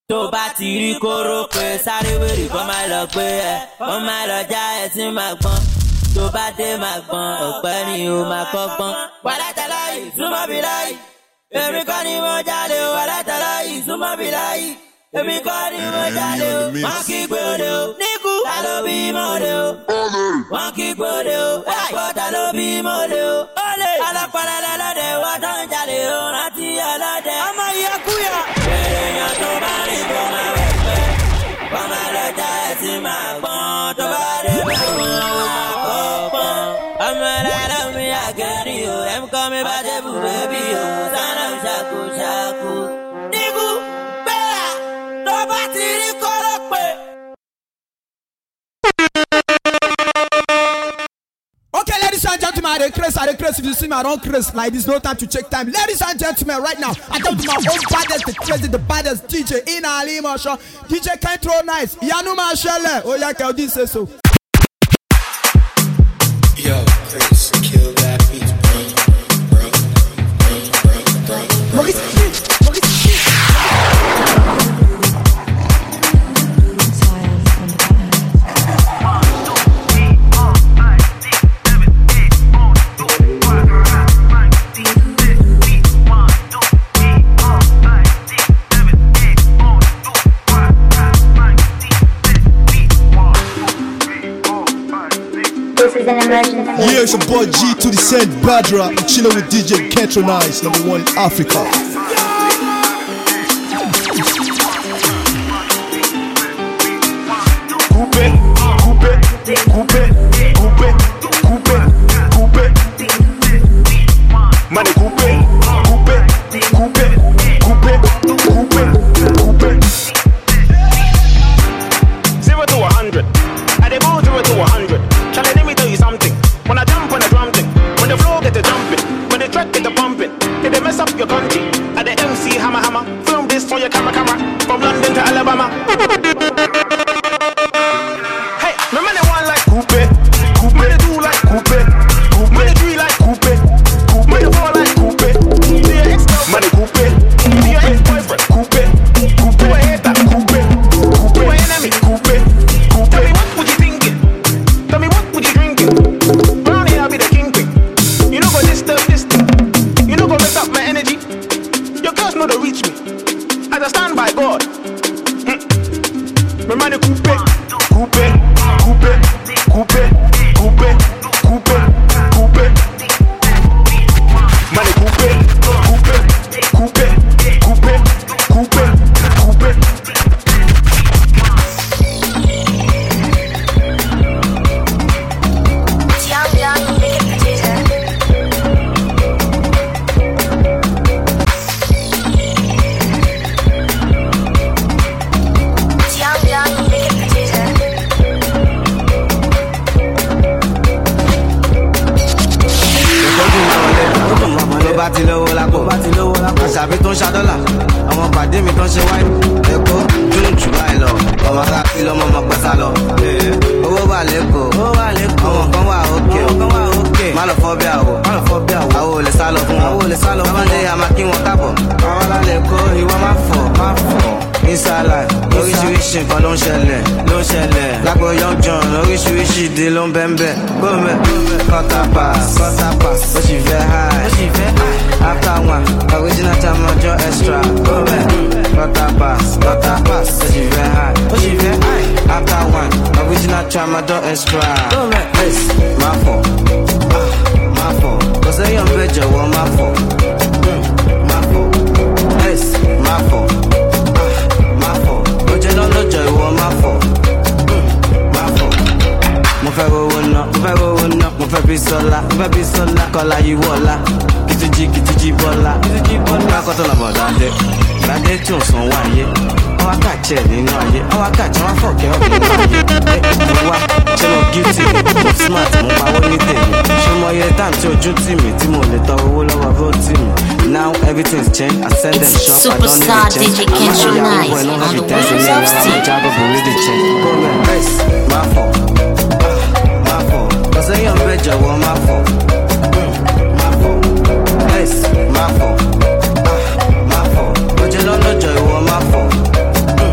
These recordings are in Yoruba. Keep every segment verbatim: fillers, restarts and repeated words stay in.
tó bá ti rí kóró pé sáré wèrè kó má lọ pé ẹ kó má lọ já ẹ tí máa gbọ́n tó bá dé máa gbọ́n ọ̀pẹ́ ni ó máa kọ́gbọ́n. wàlátà láyì súnmọ́ bí láyì èmi kọ́ ni mo jáde o wàlátà láyì súnmọ́ bí láyì èmi kọ́ ni mo jáde o wọ́n kí gbòde o níkù ta ló bí mọ́de o wọ́n kí gbòde o ẹ̀pọ̀ ta ló bí mọ́de o alápàdé lọ́dẹ wọ́n tó ń jáde o rántí ọlọ́dẹ ọmọ ìyá kúyà. èèyàn tó bá rìn tó máa wẹ̀ pẹ́ wọ́n máa lọ já ẹ̀sìn máa gbọ́n tó bá dé mẹ́wọ̀n máa kọ́ pọ́n. ọmọ ẹlẹ́rọ mi àgẹ́rì o ẹ̀ ń kọ́ mi bá débù bẹ́bí o sánà ṣàkó ṣàkó. níkù gbéra tó bá ti rí kọ́rọ́ pé. Okay, ladies and gentlemen, I dey craze, I dey craze. If you see me, I don't craze like this. No time to check time. Ladies and gentlemen, right now, I come to my own baddest, the crazy, the baddest D J in Ali Marshall. D J can't throw nice. Yanu Marshall. Oh yeah, can you say so? Yo, Chris, kill that beat, bro, bro, bro, bro, bro. Maurice, Maurice. Yeah, it's your boy G to the Saint Badra. I'm chilling with D J Kentronize, number one in Africa. Coupe, coupe, coupe, coupe, coupe, coupe. Money coupe, coupe, coupe, coupe, coupe, coupe. Zero to a hundred. I dey go zero to a hundred. Shall I let me tell you something? When I jump on the drum thing, when the floor get to jumping, when the track get to pumping, if they mess up your country, at the M C hammer hammer, film this for your camera camera, from London to Alabama. Hey, my man they want like coupe, coupe, man they do like coupe, coupe, man they do like coupe, coupe, man they fall like coupe, to your ex-girlfriend, man they coupe, to your ex-boyfriend, coupe, coupe, to a hater, coupe, coupe, to an enemy, coupe, coupe. Tell me what would you thinking? Tell me what would you drinking? Brown here I'll be the kingpin. You know go disturb this thing. You know go mess up my energy. Your girls know to reach me. As I stand by God. Mm. My man the coupe, coupe, coupe, coupe, coupe, coupe, coupe. Man the coupe, coupe, coupe, coupe, coupe, coupe. Bati lówó lápò, bati lówó lápò. Àṣàbí tó ń ṣàdọ́là, àwọn pàdé mi tó ń ṣe wáìnì. Èkó dúró jù báyìí lọ, ọmọ aláàfin lọ́mọ ọmọ pẹ́sà lọ. Owó wà lẹ́kọ̀ọ́, owó wà lẹ́kọ̀ọ́. Àwọn kan wà òkè, àwọn kan wà òkè. Má lọ fọ́ bí àwọ̀, má lọ fọ́ bí àwọ̀. Àwọn ò lè sá lọ fún wọn, àwọn ò lè sá lọ fún wọn. Ọmọdé àmà kí wọn kábọ̀. Àwọn alálẹ̀ kó ìwọ má fọ̀, má fọ̀. Inside oríṣiríṣi nǹkan ló ń ṣẹlẹ̀, ló ń ṣẹlẹ̀. Lágbo Young John, oríṣiríṣi ìdí ló ń bẹ́ńbẹ́. Gómẹ̀, quarter pass, quarter pass. Ó sì fẹ́ high, ó sì fẹ́ high. After one, original time ọjọ́ extra. Gómẹ̀, quarter pass, quarter pass. Ó sì fẹ́ high, ó sì fẹ́ high. After one, original time ọjọ́ extra. Gómẹ̀, yes, má fọ̀, má fọ̀. Kò sẹ́yìn ọ̀bẹ jọ̀wọ́ má fọ̀, má fọ̀. Yes, má fọ̀. Lọ́jọ́ ìwọ máa fọ̀, máa fọ̀. Mo fẹ́ rówó ná, mo fẹ́ rówó ná. Mo fẹ́ bí sọ́lá, mo fẹ́ bí sọ́lá. Kọ́lá yìí wọ̀lá, kìtìjì kìtìjì bọ́lá. Kìtìjì bọ́lá. Akọ́tọ̀ làbọ̀ dáadé, dáadé tí ò san wáyé. Ọwọ́ àkàtì ẹ̀ nínú ayé, ọwọ́ àkàtì wọn fọ̀kẹ́ ọ̀gbìn nínú ayé. Ẹ wá, ṣé mo guilty? Mo smart, mo pawó ní tèmi. Ṣé mo yẹ time tí ojú tì mí tí mo lè tọrọ owó lọ́wọ́ bó tì mí? Now everything's changed. I send them shop. I don't need to change. D J Kentronize on the wheels of steel. Job of really change. Go man, race, my fault, my fault. Cause I am better, well, my fault, my fault. Race, my fault, my fault. But you don't know joy, well, my fault,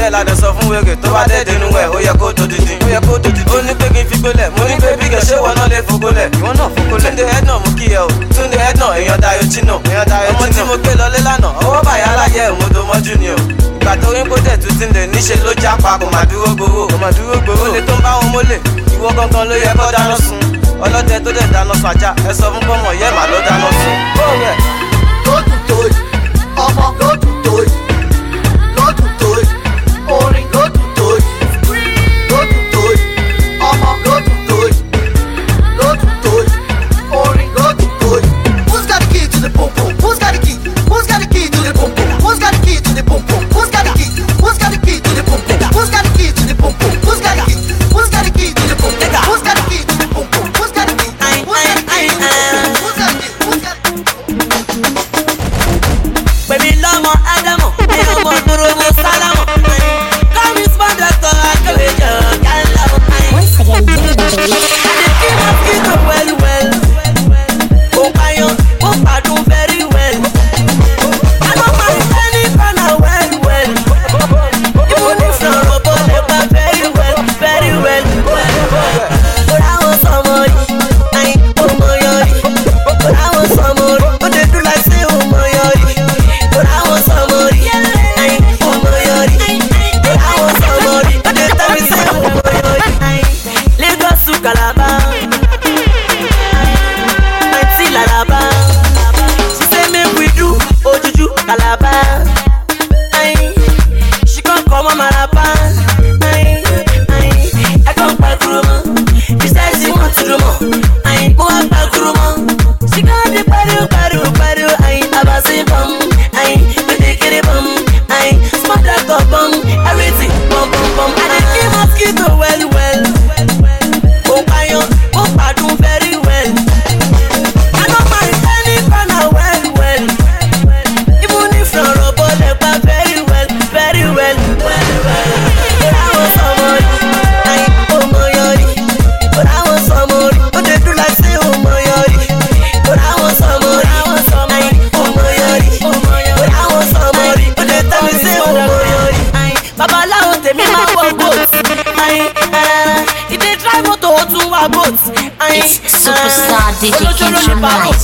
díẹ̀ ládẹ sọ fún wèrè tó bá dé dénú ẹ̀ ó yẹ kó tó dídín ó yẹ kó tó dídín. ó ní pé kí n fi gbólẹ̀ mo ní pé bí kẹ̀ ṣé wọn náà lè fogolẹ̀ ìwọ náà fogolẹ̀. Túndé head náà mú kí ẹ o Túndé head náà èèyàn Dayọ̀ Chino èèyàn Dayọ̀ Chino. ọmọ tí mo gbé lọlé lánàá ọwọ́ bàyá aláyẹ òmòdó mọ́jú ni o. ìgbà tó rí bódẹ̀ tún ti ń lè níṣe ló jápa kò má dúró gbowó kò má dúró gbowó. olè tó ń bá wọn mólè ìwọ gangan ló yẹ kó dáná sun ọlọ́dẹ tó dẹ̀ dáná sun ajá ẹ sọ fún pọ́nmọ̀ yẹ́ màá ló dáná sun. lódù tó yìí ọmọ lódù tó yìí lódù tó yìí orin lódù tó yìí lódù tó yìí ọmọ lódù tó yìí lódù tó yìí orin lódù tó yìí. Who's got the key to the pum pum? Who's got the key? Who's got the key to the pum pum? Who's got the key to the pum pum? Who's got the key? Who's got the key to the pum pum? Who's got the key to the pum pum? Who's got the key? Who's got the key to the pum pum? Who's got the key to the pum pum? Who's got the key? Who's got the key? Who's got the key? Who's got the key? Baby lọ́mọ Ádámọ̀, ní ọmọ dúró mú sálámọ̀. Kọ́mi spọ́ndọ̀ tọ́ akẹ́wéjọ kálá. Once again, bring the beat. Adé kí wọ́n kí tó well well. Ó payán, ó pàdún very well. Àná máa ń fẹ́ ní kọ́nà well well. Ìwọ ní sọ̀rọ̀ bó lè pa very well, very well. Ó ráwọ̀ sọmọ yìí, àyìn ó mọ yọrí. Ó ráwọ̀ sọmọ rí, ó dé dúró láti ṣe ó mọ yọrí. Calabar, Auntie Lalaba. She say make we do Ojuju Calabar. Aye, she come come on Malabar. Aye, aye, I come back Kuruma. She said she want to do more. Aye, go back Kuruma. She got the party, party, party. Aye, abasi bum. Aye, we take it bum. Aye, smart like a bum. Everything bum bum bum. And I keep mosquito well well. Oh, payon, oh, pardon very well. I know my penny corner well, well. Even if you're a bullet, but very well, very well, well, well. But I want somebody, I oh my yori. But I want somebody, but they do like say oh my yori. But I want somebody, I want somebody, oh my yori. But I want somebody, but they tell me say oh my yori. Baba lao te mi ma wo goat. It's Superstar D J Kentro Nice.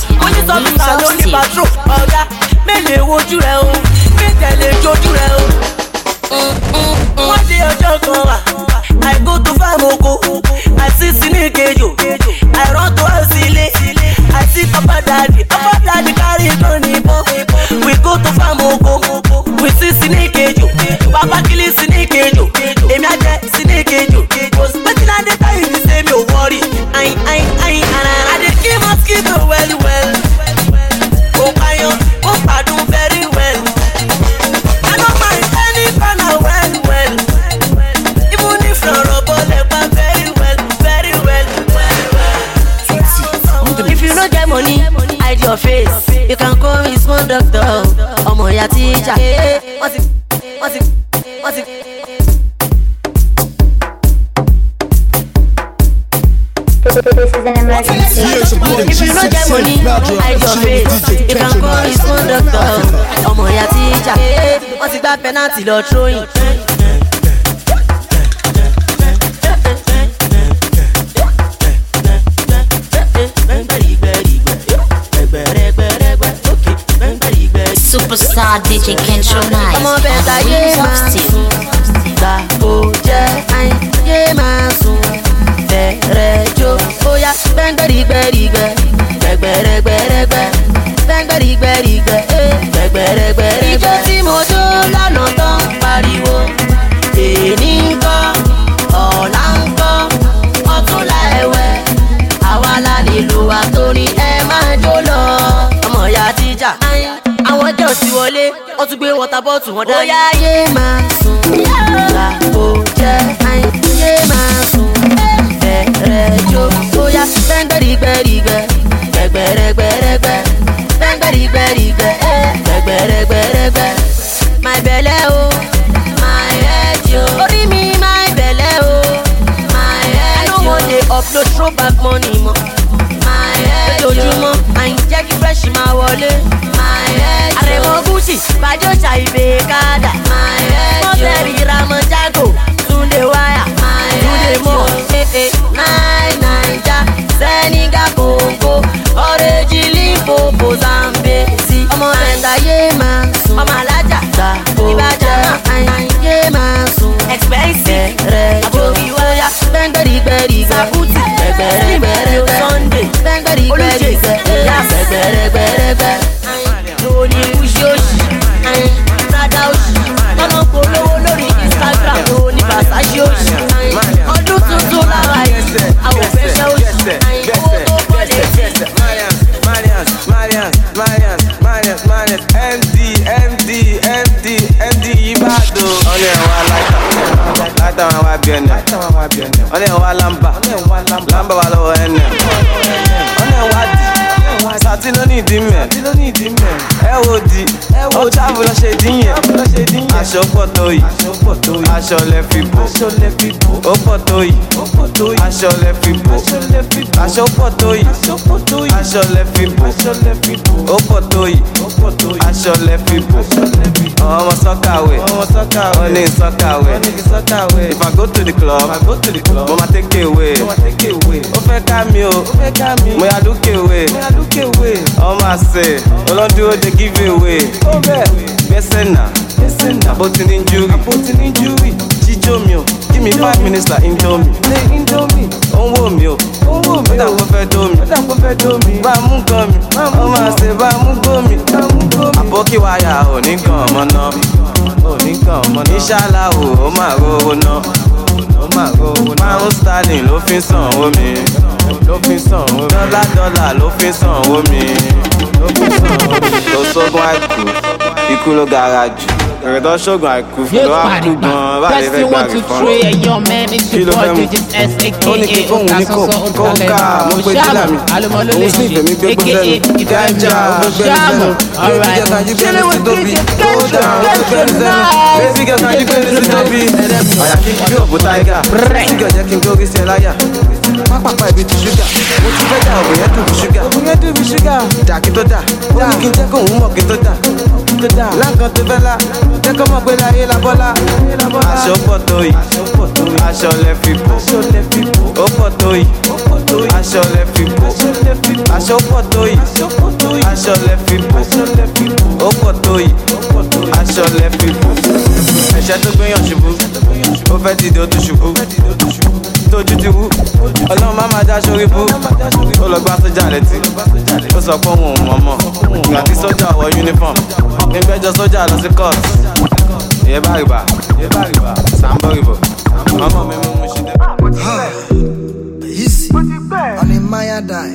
Ọ̀gá mélèé wojú rẹ̀ o, mélèé jojú rẹ̀ o. Wọ́n di ọjọ́ kan wà, àìkú tó fẹ́ mọ oko, àti sínú ìkejò, àìrán tó wá sílé, àti pápá dàdí, pápá dàdí kárí tó níbọn. We go to farm oko, we see sínú ìkejò, pápá kílí sínú ìkejò, èmi àjẹ sínú ìkejò. Wetin I dey tell you say mi ò worry, ayin ayin ayin ara. I dey kill mosquito well well. Ó payán, ó pàdún very well. I no mind any corner well well. Even if you're a bullet, but very well, very well, well well. If you no get money, hide your face. You can call me small doctor, ọmọ ya teacher. Wọ́n ti, wọ́n ti, wọ́n ti. This is an emergency. If you don't get money, hide your face. You can call me small doctor, ọmọ ya teacher. Wọ́n ti gba penalty lọ throwing. Superstar D J Kentro Nice. Ọmọ bẹ̀ta yé máa sùn, gbà kó jẹ́ ayé máa sùn. Bẹ̀rẹ̀ jó, bóyá gbẹ́ngbẹ́rìgbẹ́rìgbẹ́, gbẹ̀gbẹ̀rẹ̀gbẹ̀rẹ̀gbẹ́, gbẹ́ngbẹ́rìgbẹ́rìgbẹ́, gbẹ̀gbẹ̀rẹ̀gbẹ̀rẹ̀gbẹ́. Ijó tí mo jó lánàá tán pariwo, èní ń kọ́, ọ̀la ń kọ́, ọ̀túnla ẹ̀wẹ̀, àwa la lè lò wá torí ẹ máa jó lọ. Ọmọ ìyá tíjà, àwọn jẹ́ òsì wọlé, wọ́n tún gbé wọ́tà bọ́ọ̀tù wọn dání. Ó yá yé máa sùn, gbà kó jẹ́ ayé máa sùn. Bẹ̀rẹ̀ jó, bóyá gbẹ́ngbẹ́rìgbẹ́rìgbẹ́, gbẹ̀gbẹ̀rẹ̀gbẹ̀rẹ̀gbẹ́, gbẹ́ngbẹ́rìgbẹ́rìgbẹ́, gbẹ̀gbẹ̀rẹ̀gbẹ̀rẹ̀gbẹ́. My belle o, my head yo, orí mi my belle o, my head yo. I no wan dey upload throwback money mọ́, my head yo. Lójoojúmọ́, àyìn jẹ́ kí fresh máa wọlé, my head yo. Àrẹ̀mọ Gucci, bàjọ́ ṣàìbè kádà, my head yo. Mọ́tẹ́rì ramọ́ wa láìta láìta wọn wá bí ẹni wọn lè wá lámbà lámbà wà lọ́wọ́ ẹni wọn lè wá di sátí ló ní ìdí mẹ́ ẹ wo di ó tábù lọ ṣe dín yẹn aṣọ pọ̀ tó yìí aṣọ lẹ fi bò ó pọ̀ tó yìí aṣọ lẹ fi bò aṣọ pọ̀ tó yìí aṣọ lẹ fi bò ó pọ̀ tó yìí aṣọ lẹ fi bò ọmọ sọ́kàwé ó ní sọ́kàwé if I go to the club mo ma take away ó fẹ́ ká mi o mo yà lókè away ọmọ àṣẹ olódúró dey give away gbẹ́sẹ̀ náà àbótí ní júrì jíjó mi o give me five minutes like indomie ó ń wò mí o ó dàgbọ́ fẹ́ dó mi bá a mú gan mi ọmọ àṣẹ bá a mú gbó mi àbókí wáyà ò ní gan ọmọ náà ìṣàlá o ó máa rówó náà pound sterling ló fi sàn owó mi dọ́là dọ́là ló fi sàn owó mi tó sógun àìkú ikú ló gara jù èrè tó sógun àìkú ló wá kú gan bá lè fẹ́ gbàgbé fún mi kí ló fẹ́ mú ó ní kí fóun ní kò kó ká mo gbé dílà mi òun sì fèmí gbé gbé sẹ́nu gájà ó gbé gbé sẹ́nu bébí gẹ́gẹ́ kan yí gbé ní sí tóbi bébí gẹ́gẹ́ kan yí gbé ní sí tóbi àyà kí n bí òbú táìgà sígẹ̀ jẹ́ kí n gbórí sí ẹ láyà pápápá ibi ti ṣúgà mo ti fẹ́ dà òbí yẹn dùn bí ṣúgà òbí yẹn dùn bí ṣúgà dà kí tó dà ó ní kí n jẹ́ kó òun mọ̀ kí tó dà láǹkan tó fẹ́ la jẹ́ kó mọ̀ pé láyé la bọ́lá aṣọ pọ̀ tó yìí aṣọ lẹ fi bò ó pọ̀ tó yìí aṣọ lẹ fi bò aṣọ pọ̀ tó yìí aṣọ lẹ fi bò ó pọ̀ tó yìí aṣọ lẹ fi bò ẹ̀ṣẹ̀ tó gbéyàn ṣubú ó fẹ́ dìde ó tún ṣubú tójú ti wú ọlọ́run má máa já sórí bú ó lọ gbá sójà létí ó sọ pé òun ò mọ̀ mọ̀ ìgbà tí sójà wọ uniform nígbẹ́jọ́ sójà lọ sí court ìyẹn bá rìbá sàmbó rìbò ọmọ mi mú mú ṣe dé. Easy on a Maya die.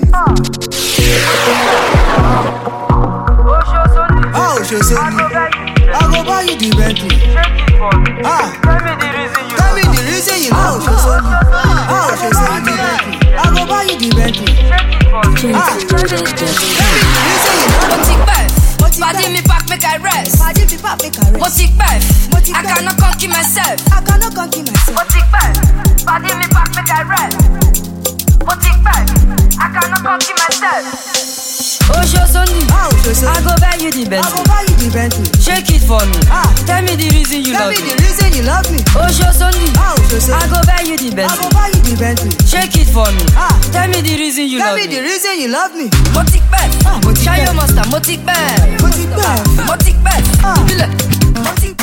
Oh, she said, I go buy you the Bentley. Ah, tell me the reason you. Tell me the reason you love. Oh, she said, oh, she said the Bentley. I go buy you the Bentley. Ah, tell me the reason you love. Motic back, body me back make I rest. Body me back make I rest. Motic back, I cannot conquer myself. I cannot conquer myself. Motic back, body me back make I rest. Motic back, I cannot conquer myself. Oh, show Sunday. Oh, show Sunday. I go buy you the Bentley. I go buy you the Bentley. Shake it for me. Ah, tell me the reason you tell love me. Tell me the reason you love me. Oh, show Sunday. Oh, show Sunday. I go buy you the Bentley. I go buy you the Bentley. Shake it for me. Ah, tell me the reason you tell love me. me. Tell me the reason you love me. Motic back. Ah, Motic Shine back. your master. Motic back. Motic back. Motic back. Ah, Motic.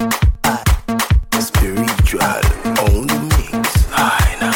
Spiritual on the mix. High now.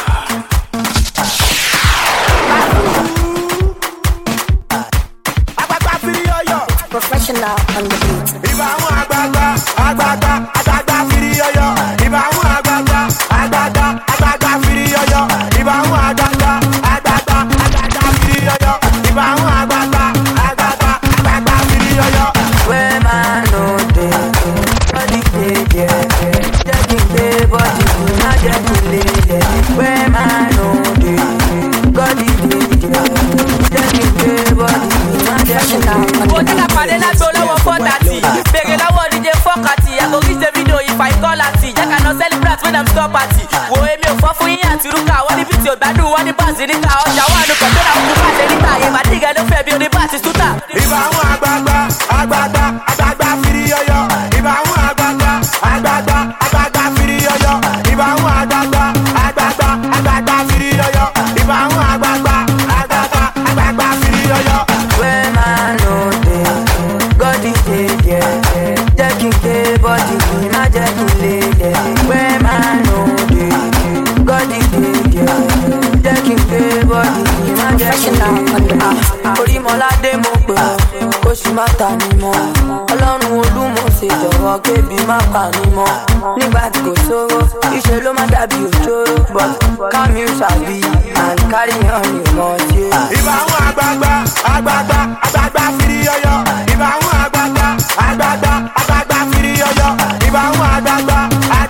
Professional on the beat. Ìbá àwọn àgbààgbà àgbààgbà àgbààgbà fìrí yọyọ. Ìbá àwọn àgbààgbà àgbààgbà àgbààgbà fìrí yọyọ. Ìbá àwọn àgbààgbà àgbààgbà àgbààgbà fìrí yọyọ. Ìbá àwọn àgbààgbà àgbààgbà àgbààgbà fìrí yọyọ. Where man no dey, body dey there. Jacking dey body, not jacking lay there. Where man no dey, body dey there. Jacking dey body, not jacking lay there. Ó jẹ́ ká pàdé lágbo lọ́wọ́ four thirty. Bèrè lọ́wọ́ D J fọ́kàtì. Àgbo kí ṣe fídíò ìfà ìkọ́láti. Jẹ́ ká lọ celebrate when I'm stop party. Wo èmi ò fọ́ fún yín àti rúkà. Wọ́n ní bíìtì ògbádùn, wọ́n ní bọ́ọ̀sì níta. Ọjà wà nù kọ̀tẹ́rà ó kú pàṣẹ níta. Èèmà dìgẹ̀ ló fẹ́ bí oní báàtì tútà. Ìbá àwọn àgbààgbà àgbààgbà àgbààgbà fìrí yọyọ. Ìbá àwọn àgbààgbà àgbààgbà àgbààgbà fìrí yọyọ. Ìbá àwọn àgbààgbà àgbààgbà àgbààgbà fìrí yọyọ. Ìbá àwọn àgbààgbà àgbààgbà àgbààgbà fìrí yọyọ. Where man no dey, God is there. Jacking dey body, not jacking lay there. Where man no dey, God is there. Jacking dey body, not jacking lay there. Orímọ̀ládé mo pè ọ́, oṣù má ta ni mọ́. Ọlọ́run Olúmọ̀ ṣe jọ̀wọ́ kébi má pa ni mọ́. Nígbà tí kò sówó, iṣẹ́ ló má dàbí òjòrò. But come you sabi and carry on your mouth. Ìbá àwọn àgbààgbà àgbààgbà àgbààgbà fìrí yọyọ. Ìbá àwọn àgbààgbà àgbààgbà àgbààgbà fìrí yọyọ. Ìbá àwọn àgbààgbà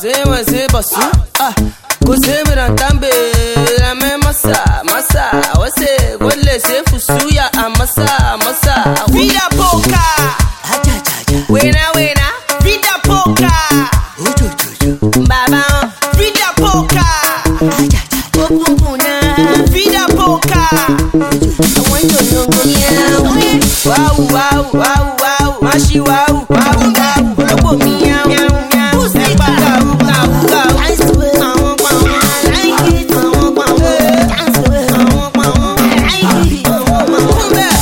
c'est moi c'est pas sous. Ah, cause me dans tambe, la même massa, massa. Ouais c'est, ouais c'est foussou ya amassa, massa. Vida poca, wena wena. Vida poca, baba. Vida poca, opupuna. Vida poca, I want to know meow. Wow wow wow wow, mashi wow wow wow. Lobo meow meow meow. Pussy wow wow wow. Dance to it, I want wow. I like it, I want wow. Dance to it, I want wow. I like it, I want wow. Come back.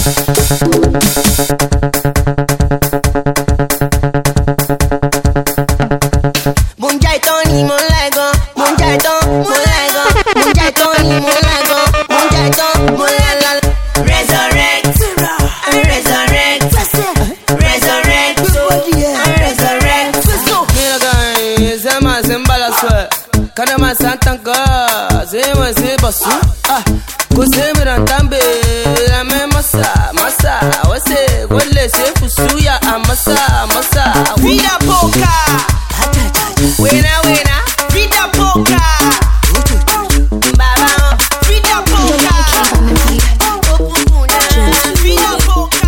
Munjai Tony Molago, Munjai Ton Molago, Munjai Tony Molago, Munjai Ton Molago. Resurrect, I resurrect, resurrect, I resurrect. Mira guys, c'est ma zembala sweat. Quand ma santanga, c'est moi c'est pas sous. Ah, cause me dans tambe, la même massa, massa. Ouais c'est, ouais c'est foussou ya amassa, massa. Vida poca, wena wena. Vida poca, baba. Vida poca, opupuna. Vida poca.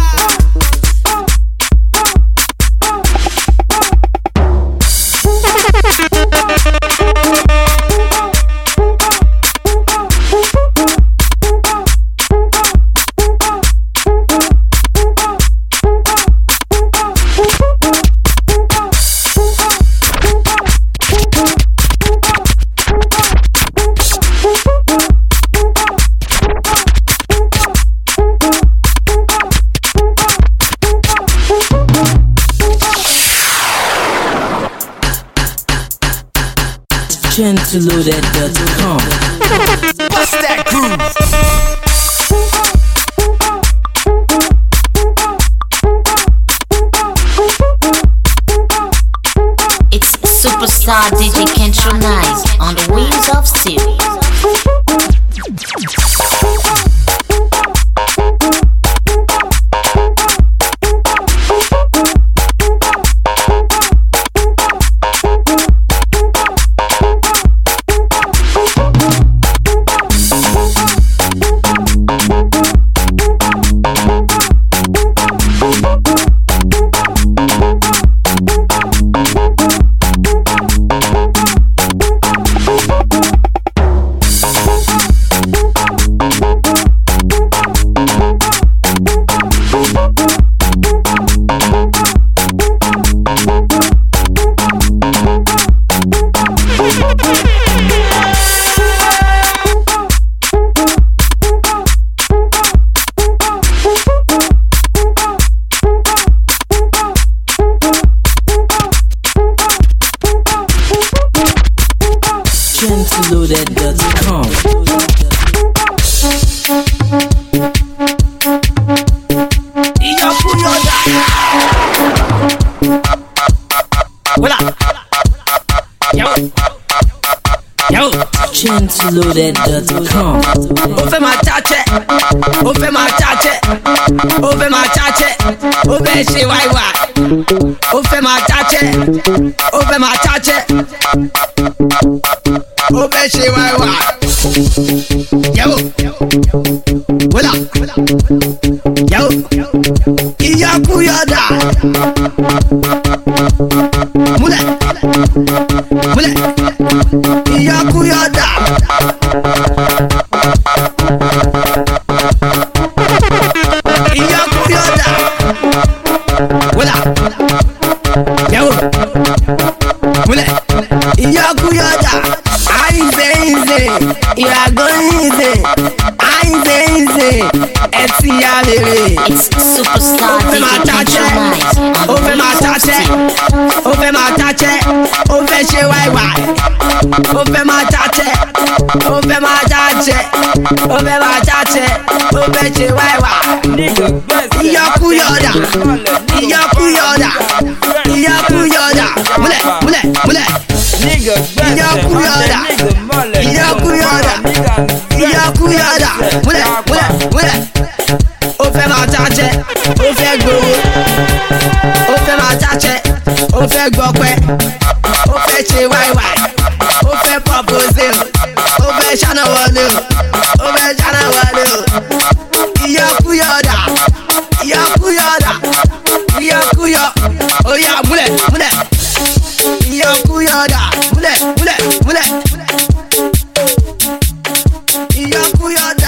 Gentleloaded dot com. What's that groove? It's superstar D J Kentro Nice on the wheels of steel. Gentleloaded dot com. Gentleloaded dot com. Ó fẹ́ máa cháchẹ́, ó fẹ́ máa cháchẹ́, ó fẹ́ máa cháchẹ́, ó fẹ́ ṣe wáíwá. Ó fẹ́ máa cháchẹ́, ó fẹ́ máa cháchẹ́, ó fẹ́ ṣe wáíwá. Yẹ́wò, wọ́lá, yẹ́wò, ìyọkúyọ̀dà. Múlẹ̀, múlẹ̀, ìyọkúyọ̀dà. Ìyọkúyọ̀dà. Wọ́lá, yẹ́wò, múlẹ̀, ìyọkúyọ̀dà. Àìsè ìsè, ìràgọ́ ìsè, àìsè ìsè, ẹtì àlèrè. It's superstar Ó fẹ́ D máa J cháchẹ́, Kentro Nice ó on the fẹ́ máa wheels of cháchẹ́, steel. ó fẹ́ máa cháchẹ́, ó fẹ́ ṣe wáíwáí. Ó fẹ́ máa cháchẹ́, ó fẹ́ máa cháchẹ́, ó fẹ́ máa cháchẹ́, ó fẹ́ ṣe wáíwáí. Ìyọkúyọ̀dà, ìyọkúyọ̀dà, ìyọkúyọ̀dà. Múlẹ̀, múlẹ̀, múlẹ̀. Ìyọkúyọ̀dà, ìyọkúyọ̀dà, ìyọkúyọ̀dà. Múlẹ̀, múlẹ̀, múlẹ̀. Ó fẹ́ máa cháchẹ́, ó fẹ́ gbowó. Ó fẹ́ máa cháchẹ́, ó fẹ́ gbọpẹ́, ó fẹ́ ṣe ṣe wáíwáí. Ó fẹ́ propose o, ó fẹ́ ṣáná wọlé o, ó fẹ́ ṣáná wọlé o. Ìyọkúyọ̀dà, ìyọkúyọ̀dà, ìyọkúyọ̀, ó yá múlẹ̀ múlẹ̀. Ìyọkúyọ̀dà, múlẹ̀ múlẹ̀ múlẹ̀. Ìyọkúyọ̀dà.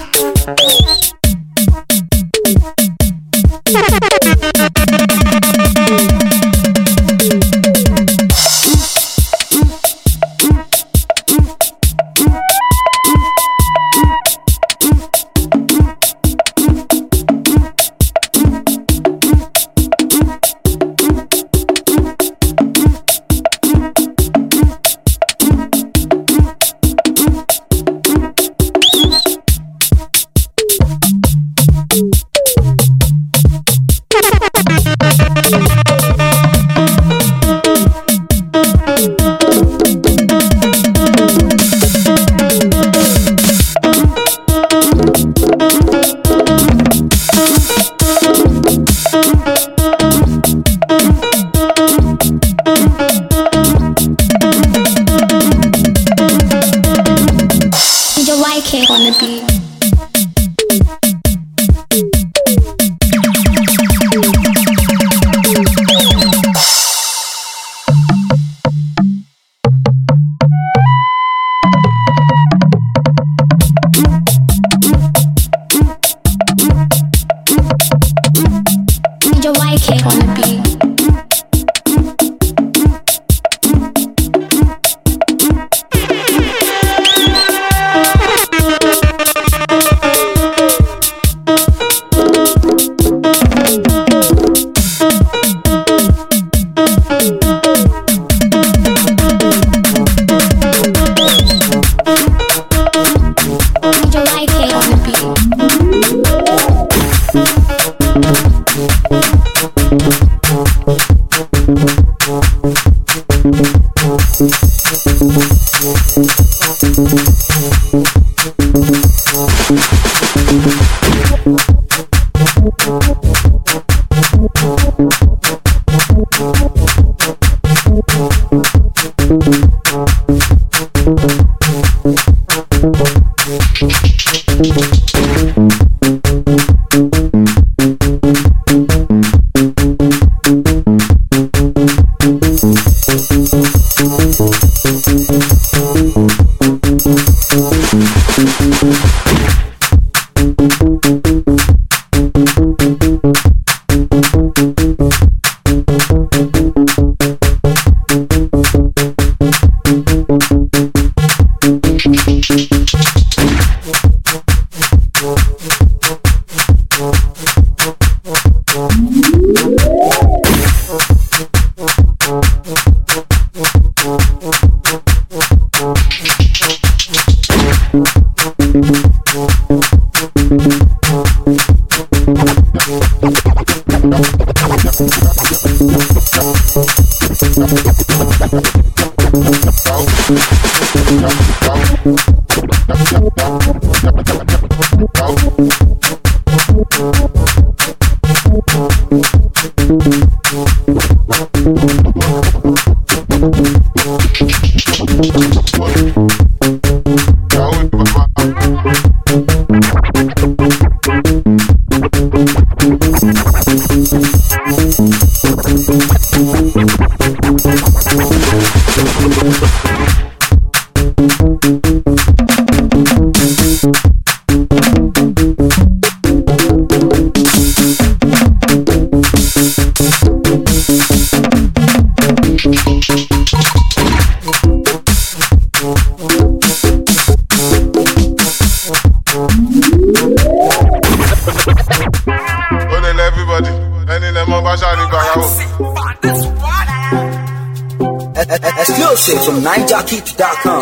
Exclusive from Niger Keep dot com.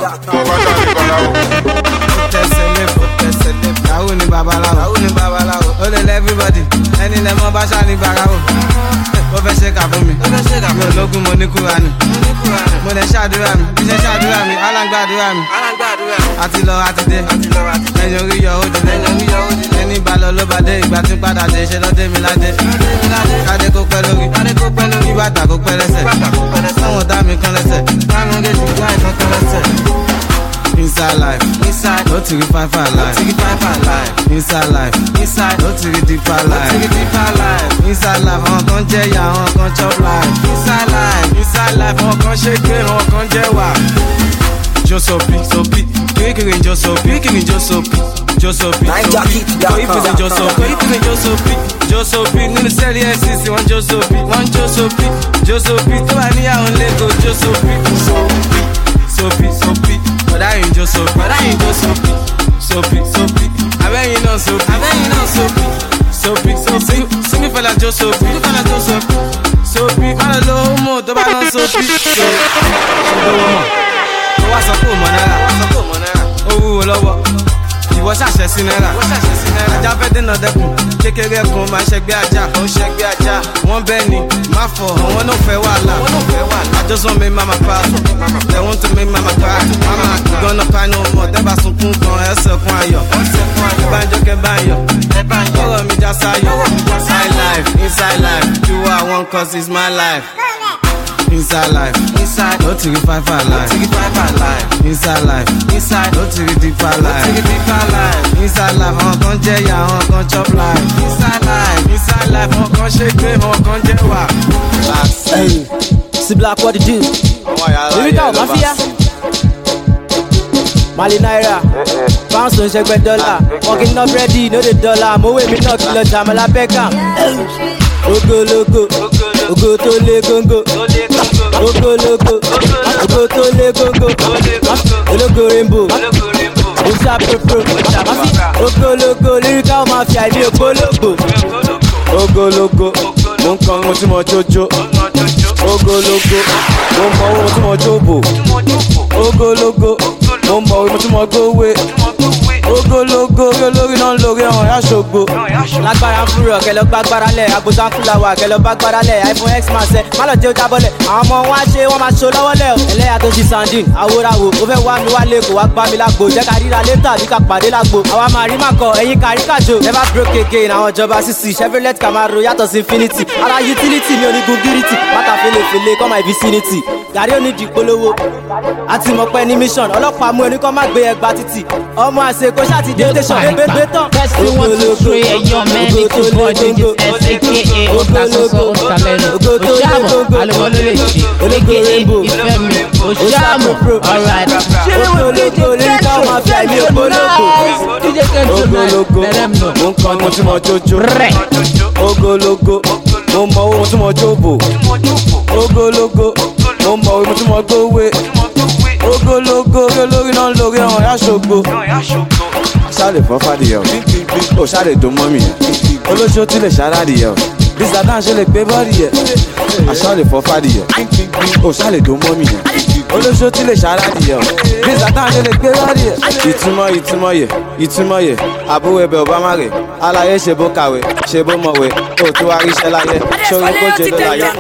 Yahoo ni babaláwo, Yahoo ni babaláwo. Ó lè lé everybody, ẹni lẹ mọ bá ṣáà ní bàráwò. Ó fẹ́ ṣe kà fún mi, mi ò lógún mo ní Kúránì. Mo lè ṣàdúrà mi, bí ṣe ṣàdúrà mi, alágbàdúrà mi. Àti lọ àti dé, ẹ̀yìn orí yọ ó dé, ẹ̀yìn orí yọ ó dé. Ẹni ní balọ̀ ló bá dé ìgbà tí padà dé ṣe lọ́dé mi ládé. Kádé kó pẹ́ lórí, kádé kó pẹ́ lórí, bàtà kó pẹ́ lẹ́sẹ̀. Sáwọn dá mi kan lẹ́sẹ̀, táwọn gé ti gbá ìkan kan lẹ́sẹ̀. Inside life, inside, no to five five life, no to five five life. Inside life, inside, no to deeper life, no to deeper life. Inside life, àwọn kan jẹ ya, àwọn kan chop life. Inside life, inside life, àwọn kan ṣe gbé, àwọn kan jẹ wà. Josopi, sopi, kékeré Josopi, kékeré Josopi, Josopi, sopi, koyipele Josopi, koyipele Josopi, Josopi, nínú sẹ́ẹ̀lì F C C wọ́n Josopi, wọ́n Josopi, Josopi, tó bá níyàwó lẹ́kọ̀ọ́ Josopi, sopi, sopi, sopi. Bọ̀dá yìí jó sopi, bọ̀dá yìí jó sopi, sopi, sopi. Abẹ́yìn náà sopi, abẹ́yìn náà sopi, sopi, sopi. Simi fẹ́lá jó sopi, simi fẹ́lá jó sopi, sopi. Má lọ lo homo tó bá lọ sopi, so. Ṣòdòwò mọ̀, ó wá sọ pé ò mọ̀ náírà, ó wá sọ pé ò mọ̀ náírà. Ó wúwo lọ́wọ́, ìwọ ṣàṣẹ sí náírà, ìwọ ṣàṣẹ sí náírà. Ajá fẹ́ dènà dẹ́kun, kékeré kun máa ṣẹgbẹ́ ajá, ó ṣẹgbẹ́ ajá. Wọ́n bẹ́ẹ̀ ni, má fọ̀, àwọn náà fẹ́ wàhálà, àwọn náà fẹ́ wàhálà. I just want me mama proud, they want to make mama cry. Mama, you gonna cry no more, tẹ́bà sunkún kan, ẹsẹ̀ kun ayọ̀. Banjo kẹ́ báyọ̀, ọ̀rọ̀ mi já sáyọ̀. Inside life, inside life, do what I want cause it's my life. Inside life, inside, no to five five life, no to five five life. Inside life, inside, no to deeper life, no to deeper life. Inside life, àwọn kan jẹ ya, àwọn kan chop life. Inside life, inside life, àwọn kan ṣe gbé, àwọn kan jẹ wà. Hey, see Black what it do? Lyrical Mafia, Mali Naira, pounds on ṣẹgbẹ́ dọ́là, walking up ready, no the dollar, mo wé mi náà kí lọ Jamala Beckham. Ogo logo, ogo tó lé góńgó, ogo logo, ogo tó lé góńgó, ológo rainbow, oṣù àpòpò, ogo logo, Lyrical Mafia ní ògbólógbò. Ogo logo, mo ń kọ́ ohun tí mo jójó. Ogo logo, mo mọ ohun tí mo jóbò. Ogo logo, mo mọ ohun tí mo gbówé. Ogo logo, orí olórí náà ń lórí ọ̀hún yá ṣògbó. Lágbára ń fúrọ̀ kẹlẹ́ gbàgbára lẹ̀, àgbòtá fúláwà kẹlẹ́ gbàgbára lẹ̀, iPhone X máa ṣẹ, má lọ jẹ́ ó jábọ́lẹ̀. Àwọn ọmọ wọn á ṣe wọ́n máa ṣo lọ́wọ́ lẹ̀. Ẹlẹ́yà tó ṣi sandin, àwòràwò, ó fẹ́ wá mi wálé kò wá gbá mi lágbo. Jẹ́ ká ríra létà bí ká pàdé lágbo. Àwa máa rí màkọ, ẹ̀yin kárí kàjò. Never broke again, àwọn ìjọba sísì, Chevrolet Camaro yàtọ̀ sí Infinity. Ara utility mi ò ní gun gírìtì, bàtà fèlèfèlè kọ́ my vicinity. Gàrí ò ní di polówó, àti mọ̀pẹ́ ní mission. Ọlọ́pàá mú ẹni kọ́ má gbé ẹgbàá títì. Ọmọ àṣẹ kó ṣáà ti dé tẹ̀sán. Person want to spray a young man into body S A K A Otasoso Otamelo Oshamo Alowolelechi A K A Ifemi Oshamo alright. Ogologo Lyrical Mafia ní ògbólógbò. D J Kenzo náà let them know. Mo ń kọ́ ohun tí mo jójó. Ogologo, mo mọ ohun tí mo jóbò. Ogologo, mo mọ ohun tí mo gbówé. Ogologo, orí olórí náà ń lórí ọ̀hún yá ṣògbó. Ṣáàlè fọ́ fàdìyẹ o, ó ṣáàlè tó mọ́ mi yẹn. Olóṣó tí lè ṣáàdìyẹ o, bí Satan ṣe lè gbé bọ́ọ̀dì yẹ. Àṣàlè fọ́ fàdìyẹ, ó ṣáàlè tó mọ́ mi yẹn. Olóṣó tí lè ṣáàdìyẹ o, bí Satan ṣe lè gbé bọ́ọ̀dì yẹ. Ìtumọ̀ ìtumọ̀ yẹ, ìtumọ̀ yẹ, àbúrò ẹbẹ̀ ò bá má rè. Aláyé ṣe bó kàwé, ṣe bó mọ̀wé, ó tó wá ríṣẹ́ láyé, ṣorí kó jẹ ló láyé.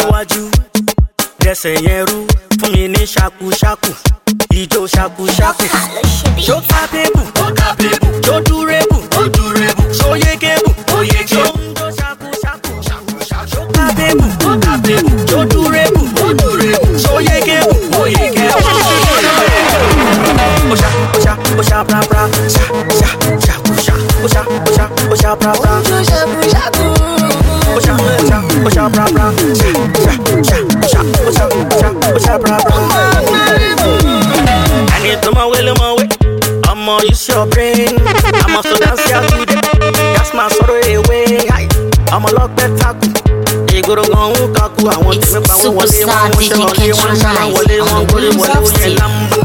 Dẹsẹ̀ yẹn rú fún mi ní ṣakúṣakù, ìjó ṣakúṣakù. Ṣókà bébù, ṣókà bébù, ṣódúrébù, ṣódúrébù, ṣóyégébù, ṣóyégébù. Ṣóńdó ṣakúṣakù, ṣókà bébù, ṣókà bébù, ṣódúrébù, ṣódúrébù, ṣóyégébù, ṣóyégébù. Oṣà, oṣà, oṣà, bra bra, ṣà, ṣà, ṣàkúṣà, oṣà, oṣà, oṣà, bra bra. Oṣà, ṣàkúṣàkú. Oṣà, oṣà, oṣà, bra bra, ṣà, ṣà, ṣà, oṣà, oṣà, oṣà, oṣà, bra bra. Ẹni tó máa wé ló máa wé, ọmọ use your brain. Àmọ́ so dance ya today, that's my sorrow away. Ọmọ lọ́pẹ́ takù, ìgboro gan ń kakú. Àwọn tí mi pa wọ́n wọlé, wọ́n ń ṣe wọlé, wọ́n ń ṣe wọlé, wọ́n ń wọlé wọlé, ó yẹ lámbà.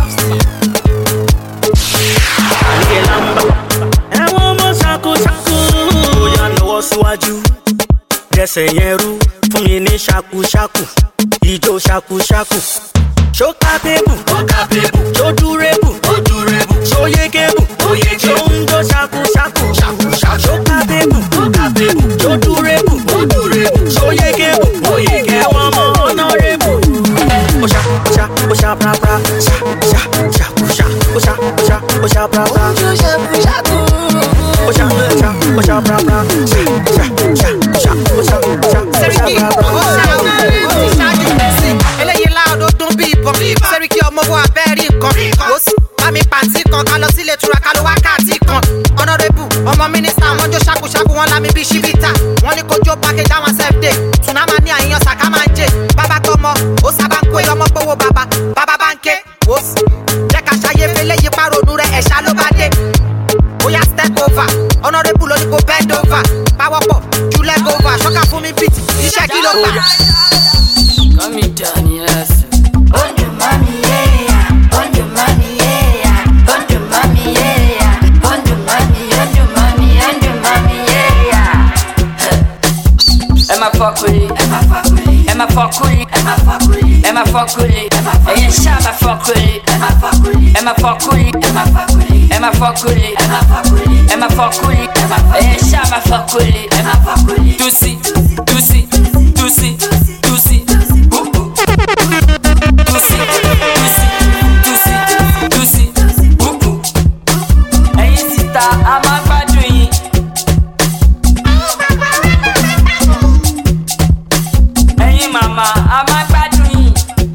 Àyè lámbà. Ẹ̀wọ̀n ọmọ ṣakúṣakú, ó yà lọ́wọ́ síwájú. Dẹsẹ̀ yẹn rú fún mi ní ṣakúṣakù, ìjó ṣakúṣakù. Ṣókà bébù, ṣókà bébù, ṣódúrébù, ṣódúrébù, ṣóyégébù, ṣóyégébù. Ṣóńdó ṣakúṣakù, ṣókà bébù, ṣókà bébù, ṣódúrébù, ṣódúrébù, ṣóyégébù, ṣóyégébù. Ẹ̀wọ̀n ọmọ ọ̀nàrẹ́bù. Oṣà, oṣà, oṣà, bra bra, ṣà, ṣà, ṣàkúṣà, oṣà, oṣà, oṣà, bra bra. Oṣà, oṣà, oṣà, Sẹ́ríkì ọmọ wo abẹ́rí kan. Ó sì bá mi pàǹtí kan ká lọ sílé tura ká lọ wákàtí kan. Honourable ọmọ mínísítà wọn jó ṣàkúṣàkú wọn lámì bí ṣíbítà. Wọ́n ní kó jó package àwọn self day. Tùnámà ní àyíyan sàká máa ń jẹ. Bàbá tọmọ ó sábà ń kó ọmọ gbowó bàbá. Bàbá bá ń ké. Ó sì jẹ́ ká ṣayé fele yí pàrònú rẹ̀ ẹ̀ṣá ló bá dé. Oya step over, honourable ló ní kó bend over. Power pop, ju leg over, ṣọ́kà fún mi beat, iṣẹ́ kí ló gbà. Come in, Danny, yes. On the money, yeah. On the money, yeah. On the money, yeah. On the money, on the money, on the money, yeah. Emma Fokuli, Emma Fokuli, Emma Fokuli, Emma Fokuli, Emma Fokuli, Emma Fokuli, Emma Fokuli, Emma Fokuli, Emma Fokuli, Emma Fokuli, Emma Fokuli, Emma Fokuli, Emma Fokuli, Emma Fokuli, Emma Fokuli, Tusi, Tusi, Tusi, Tusi, Tusi, Tusi, Tusi, Tusi, Tusi, ẹ̀yin síta a máa gbádùn yín. Ẹ̀yin màmá a máa gbádùn yín.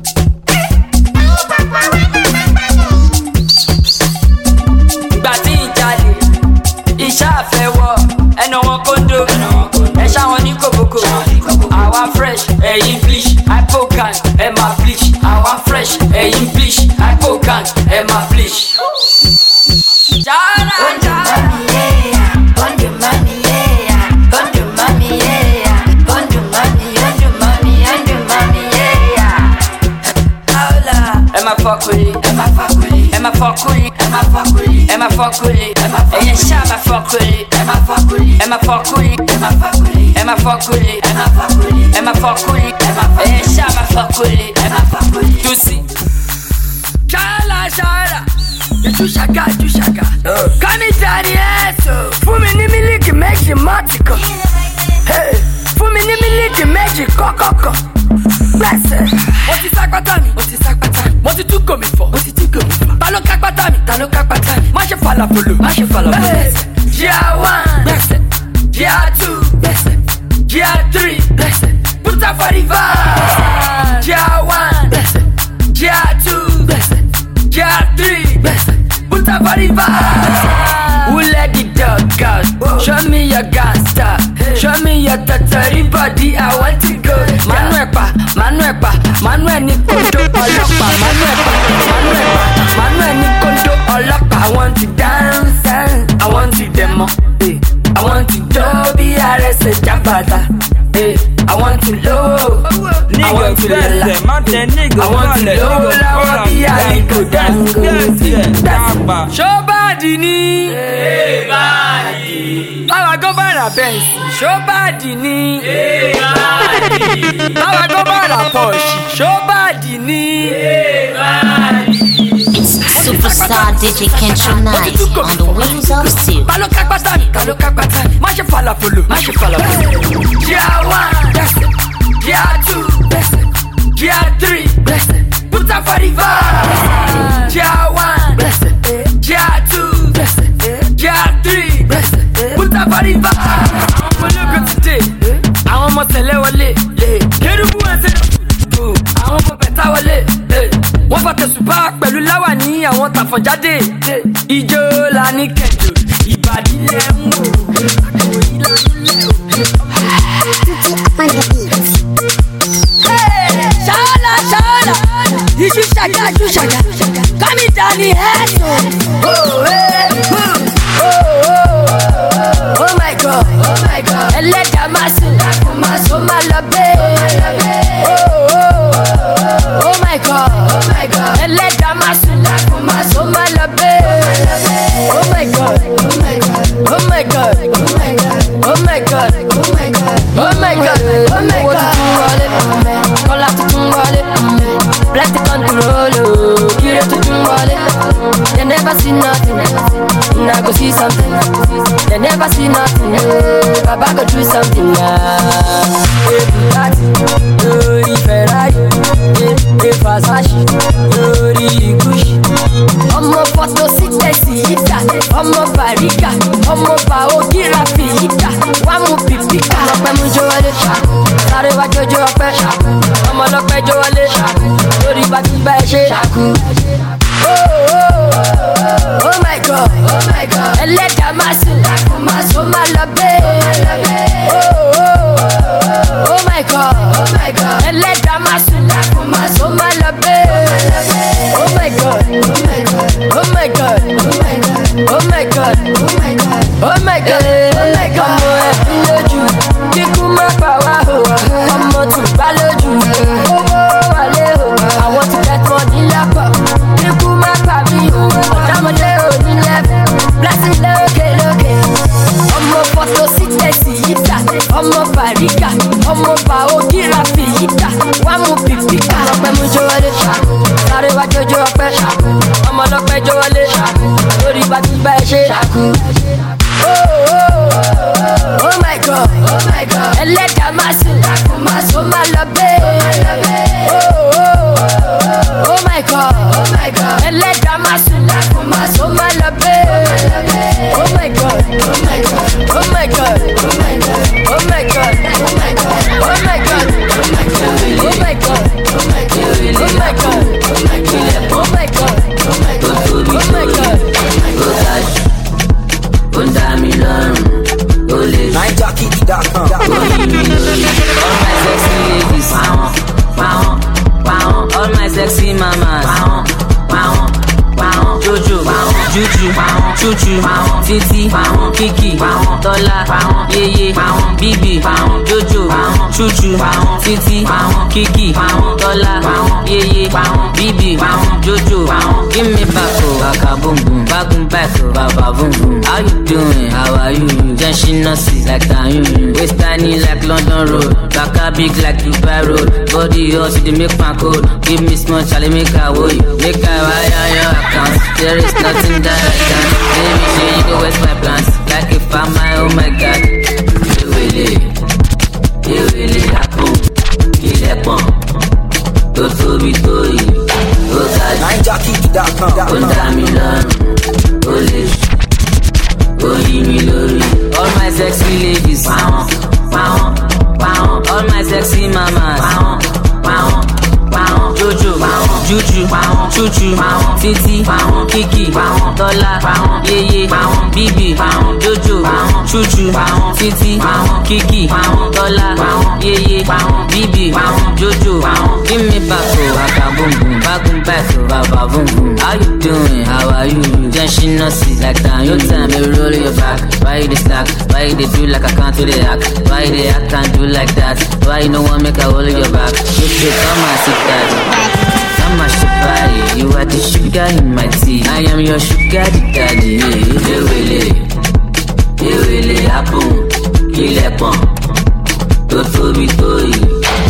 Ìgbà tí ń jalè, iṣẹ́ àfẹ́wọ́, ẹnu wọn kóńdó, ẹ̀ṣá wọn ní kòbókò. Àwa fresh, ẹ̀yin bleach, hypocan, ẹ̀ máa bleach. Àwa fresh, ẹ̀yin bleach, hypocan, ẹ̀ máa bleach. Jara, jara. On the money, yeah. On the money, yeah. On the money, on the money, on the money, yeah. Hola. Emma Fokuli, Emma Fokuli, Emma Fokuli, Emma Fokuli, Emma Fokuli, Emma Fokuli, Emma Fokuli, Emma Fokuli, Emma Fokuli, Emma Fokuli, Emma Fokuli, Emma Fokuli, Emma Fokuli, Emma Fokuli, Emma Fokuli, Tusi. Shala, shala. Tu chaka, tu chaka. Come down here, so. Fún mi ní mílíkì méjì mọ́tìkọ̀. Fún mi ní mílíkì méjì kọ́kọ́kọ́. Gbẹ̀sẹ̀. Mo ti sápátá mi, mo ti sápátá mi. Mo ti tú kòmí fọ̀, mo ti tú kòmí fọ̀. Ta ló kápátá mi, ta ló kápátá mi. Má ṣe falafolo, má ṣe falafolo. Gia one, gbẹ̀sẹ̀. Gia two, gbẹ̀sẹ̀. Gia three, gbẹ̀sẹ̀. Put up for the vibe. Gia one, gbẹ̀sẹ̀. Gia two, gbẹ̀sẹ̀. Gia three, gbẹ̀sẹ̀. Put up for the vibe. Who let the dog out? Show me your gangster. Show me your tattery body. I want to go. Manuel pa, Manuel pa, Manuel ni kondo ọlọ́pàá. Manuel pa, Manuel pa, Manuel ni kondo ọlọ́pàá. I want to dance, dance. I want to demo. Eh. I want to do bí arẹsẹ̀ jábàtà. Eh. I want to low. I want to lala. I want to low. Láwọn bí àlejò dango. Ṣọ́bàdì ni. Báwa gọ́bàrà bẹ́ǹsì. Ṣọ́bàdì ni. Báwa gọ́bàrà pọ̀ṣì. Ṣọ́bàdì ni. Superstar D J Control Nice on the wheels of steel. Ta ló kápátá mi, ta ló kápátá mi. Má ṣe falafolo, má ṣe falafolo. Gia one, blessed. Gia two, blessed. Gia three, blessed. Put up for the vibe. Gia one, blessed. Gia two, blessed. Gia three, blessed. Put up for the vibe. Àwọn ọmọ ológun ti dé, àwọn ọmọ tẹ̀lé wọlé. Kérúbù ẹsẹ̀, àwọn ọmọ bẹ̀tà wọlé. Wọ́n bá tẹ̀sùn bá pẹ̀lú láwà ní àwọn tàfọ̀n jáde. Ijó la ní kẹ̀dọ̀, ìbàdí lẹ̀ ń wò. Ṣáàlà ṣáàlà, iṣu ṣàgá iṣu ṣàgá, kámi dání ẹ̀sùn. Oh my God, oh my God, ẹlẹ́dàá máa sùn, máa sùn máa lọ bẹ́ẹ̀. Oh my God, oh my God, ẹlẹ́dàá máa sùn, máa sùn máa lọ bẹ́ẹ̀. Oh my God, oh my God, oh my God, oh my God, oh my God, oh my God, oh my God, oh my God. Owó tuntun wọlé, kọ́lá tuntun wọlé, plenty control, kiri tuntun wọlé. They never see nothing, now go see something. They never see nothing, Baba go do something now. Hey Bugatti, hey Ferrari, hey Versace, hey Gucci. Ọmọ photo six thirty ìta, ọmọ Bariga, ọmọ bá ògìrà fìyíta wà mú pìpìkà. ọlọpẹ mú jó wọlé sáré wá jójó ọpẹ ọmọ ọlọpẹ jó wọlé lórí bá ti bá ẹ ṣe. Oh my God, oh my God, ẹlẹ́dàá máa sùn, ó máa lọ bẹ́ẹ̀. Oh my God, oh my God, ẹlẹ́dàá máa sùn, ó máa lọ bẹ́ẹ̀. Oh my God, oh my God, oh my God, oh my God, ọmọ ẹbí lójú, kíkú má pa wá o, ọmọ tún bá lójú, owó wálé o, àwọn ti tẹ̀tọ̀ nílápọ̀, kíkú má pa mí o, ọ̀dọ́mọdé ò ní lẹ́fẹ̀, blessing lókè lókè, ọmọ fọ́tò sítẹ̀sì yìí tà, ọmọ bàríkà, ọmọ bá ògìrà fi yìí tà, wà mú pìpìkà. ọlọpẹ mú jó wọlé sáré wá jójó ọpẹ ọmọ ọlọpẹ jó wọlé lórí bá ti bá ẹ ṣe. Oh my God, oh my God, ẹlẹ́dàá máa sùn, ó máa lọ bẹ́ẹ̀. Oh my God, oh my God, ẹlẹ́dàá máa sùn, ó máa lọ bẹ́ẹ̀. Oh my God, oh my God, oh my God, oh my God, oh my God, oh my God, oh my God, oh my God, oh my God, oh my God, oh my God, oh my God, oh my God, oh my God, oh my God. Ó ń dá mi lọ́rùn, ó lè ṣe. Niger Kitty dot com. All my sexy ladies, pàwọn, pàwọn, pàwọn. All my sexy mamas, pàwọn, pàwọn, pàwọn. Jojo, pàwọn, juju, pàwọn, chuchu, pàwọn, titi, pàwọn, kiki, pàwọn, tọ́lá, pàwọn, yeye, pàwọn, bíbí, pàwọn, jojo, pàwọn, chuchu, pàwọn, titi, pàwọn, kiki, pàwọn, tọ́lá, pàwọn, yeye, pàwọn, bíbí, pàwọn, jojo, pàwọn. Give me back, oh, baka boom boom, bagun back, oh, baba boom boom. How you doing? How are you? Just she nosy like that, you. Waist tiny like London Road, baka big like Dubai Road. Body hot, she dey make my code. Give me small, Charlie, make her woy. Make her wire your account. There is nothing that I can. Baby, say you go waste my plans. Like if I'm my, oh my God. You really, you really happen. Kill that pump. Go to be to you. Niger Kitty dot com. Ó ń dá mi lọ́rùn, ó lè ṣe, ó yí mi lórí. All my sexy ladies, pàwọn, pàwọn, pàwọn. All my sexy mamas, pàwọn, pàwọn, pàwọn. Jojo, pàwọn, juju, pàwọn, chuchu, pàwọn, titi, pàwọn, kiki, pàwọn, tọ́lá, pàwọn, yeye, pàwọn, bíbí, pàwọn, jojo, pàwọn, chuchu, pàwọn, titi, pàwọn, kiki, pàwọn, tọ́lá, pàwọn, yeye, pàwọn, bíbí, pàwọn, jojo, pàwọn. Give me back, oh, baka boom boom, bagun back, oh, baba boom boom. How you doing? How are you? Then she nosy like that. Your time, baby, roll your back. Why you dey slack? Why you dey do like I can't do the act? Why you dey act can't do like that? Why you no want make I hold your back? You should come and sit down. Come and shit you are the sugar in my tea. I am your sugar daddy. Hey, really, hey, really happen. Kill a pump. To to be to you.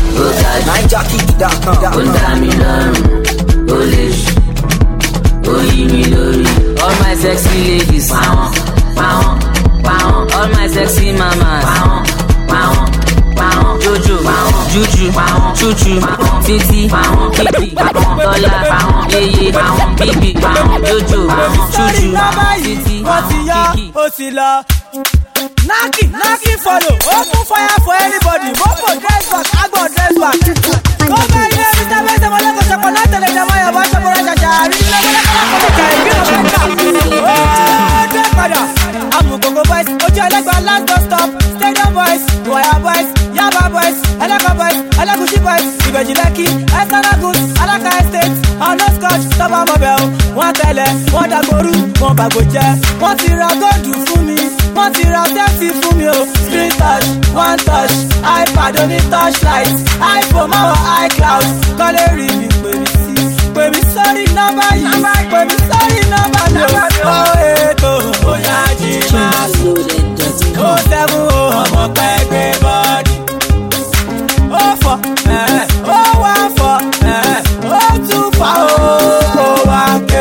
Niger Kitty dot com. Ó ń dá mi lọ́rùn, ó lè ṣe, ó yí mi lórí. All my sexy ladies, pàwọn, pàwọn, pàwọn. All my sexy mamas, pàwọn, pàwọn, pàwọn. Jojo, pàwọn, juju, pàwọn, chuchu, pàwọn, titi, pàwọn, kiki, pàwọn, tọ́lá, pàwọn, yeye, pàwọn, bíbí, pàwọn, jojo, pàwọn, chuchu, pàwọn, titi, pàwọn, kiki. Ó ti lọ. Naki, Naki follow. Open fire for anybody. Mopo dress back, Agbo dress back. Go back here, Mister Bese, Moleko, Chocolate, Le Jamaya, Bacha, Boraja, Jari, Le Moleko, Kaya, Oh, dress father. Amu Gogo boys, Ojo Elegba, last bus stop. Stadium boys, Wire boys, Yaba boys, Eleko boys, Elegushi boys, Ibeji Lekki, Esanagun, Alaka Estate, Ono Scotch, Toba Mobile, Wọ́n tẹ̀lé, wọ́n dàgbòrú, wọ́n bàgbòjẹ́, wọ́n ti ra góòdù fún mi. Wọ́n ti ra tẹ́tí fún mi o. Screen touch, one touch, iPad oní touchlight, iPhone máa wọ iCloud. Kọ́lé rí mi pè mí sí. Pè mí sórí nọ́mbà yìí. Pè mí sórí nọ́mbà mi o. Ó ètò bóyá jí máa sùn. Ó sẹ́mu o, ọmọ pẹ́ gbé bọ́ọ̀dì. Ó fọ, ó wá fọ, ó tún fà ó, ó wá ké.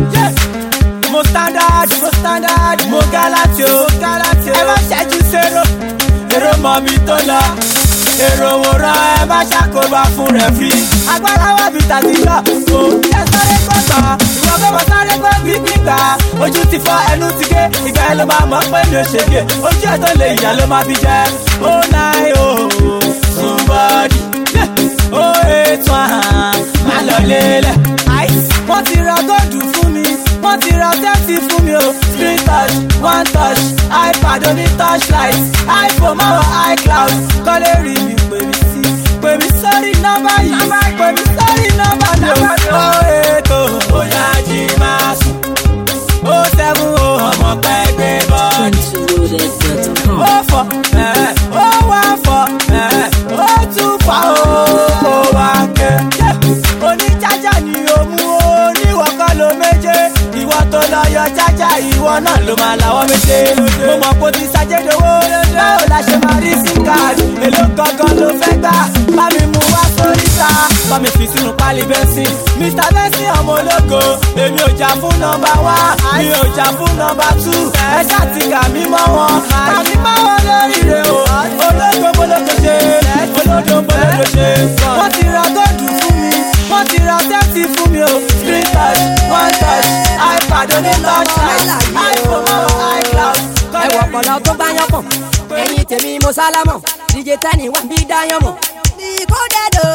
Mo standard, mo standard, mo galati o, galati o. Ẹ má ṣẹ́jú sérò, èrò mọ̀ mi tó lọ. Èrò wòran ẹ má ṣàkóbá fún rẹ̀fí. Agbára wà bí tàbí lọ, o. Ẹ sáré gbọ́gbà, ìwọ gbọ́gbà sáré gbọ́ gbígbà. ojú ti fọ́ ẹnu ti gé ìgbà ẹ ló máa mọ̀ pé mi ò ṣègbè ojú ẹ̀ tó lè yà ló máa fi jẹ́ ó náì ó somebody ó ètò àhàn má lọ lélẹ̀ wọ́n ti ra góòdù fún mi wọ́n ti ra tẹ́tì fún mi o screen touch one touch ipad oní touchlight iphone máa wọ icloud kọ́lé rí mi pè mí sí pè mí sórí nọ́mbà yìí pè mí sórí nọ́mbà náà ó ètò ó yá jí máa sùn ó sẹ́gun ó ọmọ pẹ́ gbé bọ́ọ̀lù ó fọ ó wá fọ ó tún fa ó kó wá kẹ́ oníjájá ni ó mú ó níwọ̀ kọ́ ló méje ìwọ tó lọ yọ jájá ìwọ náà ló máa làwọ́ méje mo mọ̀ kó ti ṣàjẹ́dowó báwo la ṣe máa rí sim card èló gangan ló fẹ́ gbà bá mi mú wá sórí ta bá mi fi sínú pálí bẹ́sìn mr bẹ́sìn ọmọ ológo èmi ò jà fún nọ́mbà wá mi ò jà fún nọ́mbà tú ẹ ṣáàtì kà mí mọ́ wọn kà mí mọ́ wọn lórí rẹ̀ o ológo bológo ṣe ológo bológo ṣe wọ́n ti ra góòdù fún mi wọ́n ti ra tẹ́tì fún mi o screen touch one touch ipad oní touchlight iphone mọ́ icloud. ẹ̀wọ̀ ọ̀pọ̀lọ́ tó bá yán pọ̀ ẹ̀yin tèmi mo sálámọ̀ D J Tiny wà bí dáyán mọ̀. ní kó dẹ́dọ̀.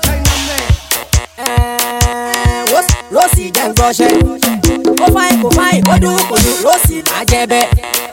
Rosi jẹ́ ń gbọ́ṣẹ́ ó fáìn kò fáìn ó dún kò dún Rosi máa jẹ bẹ́ẹ̀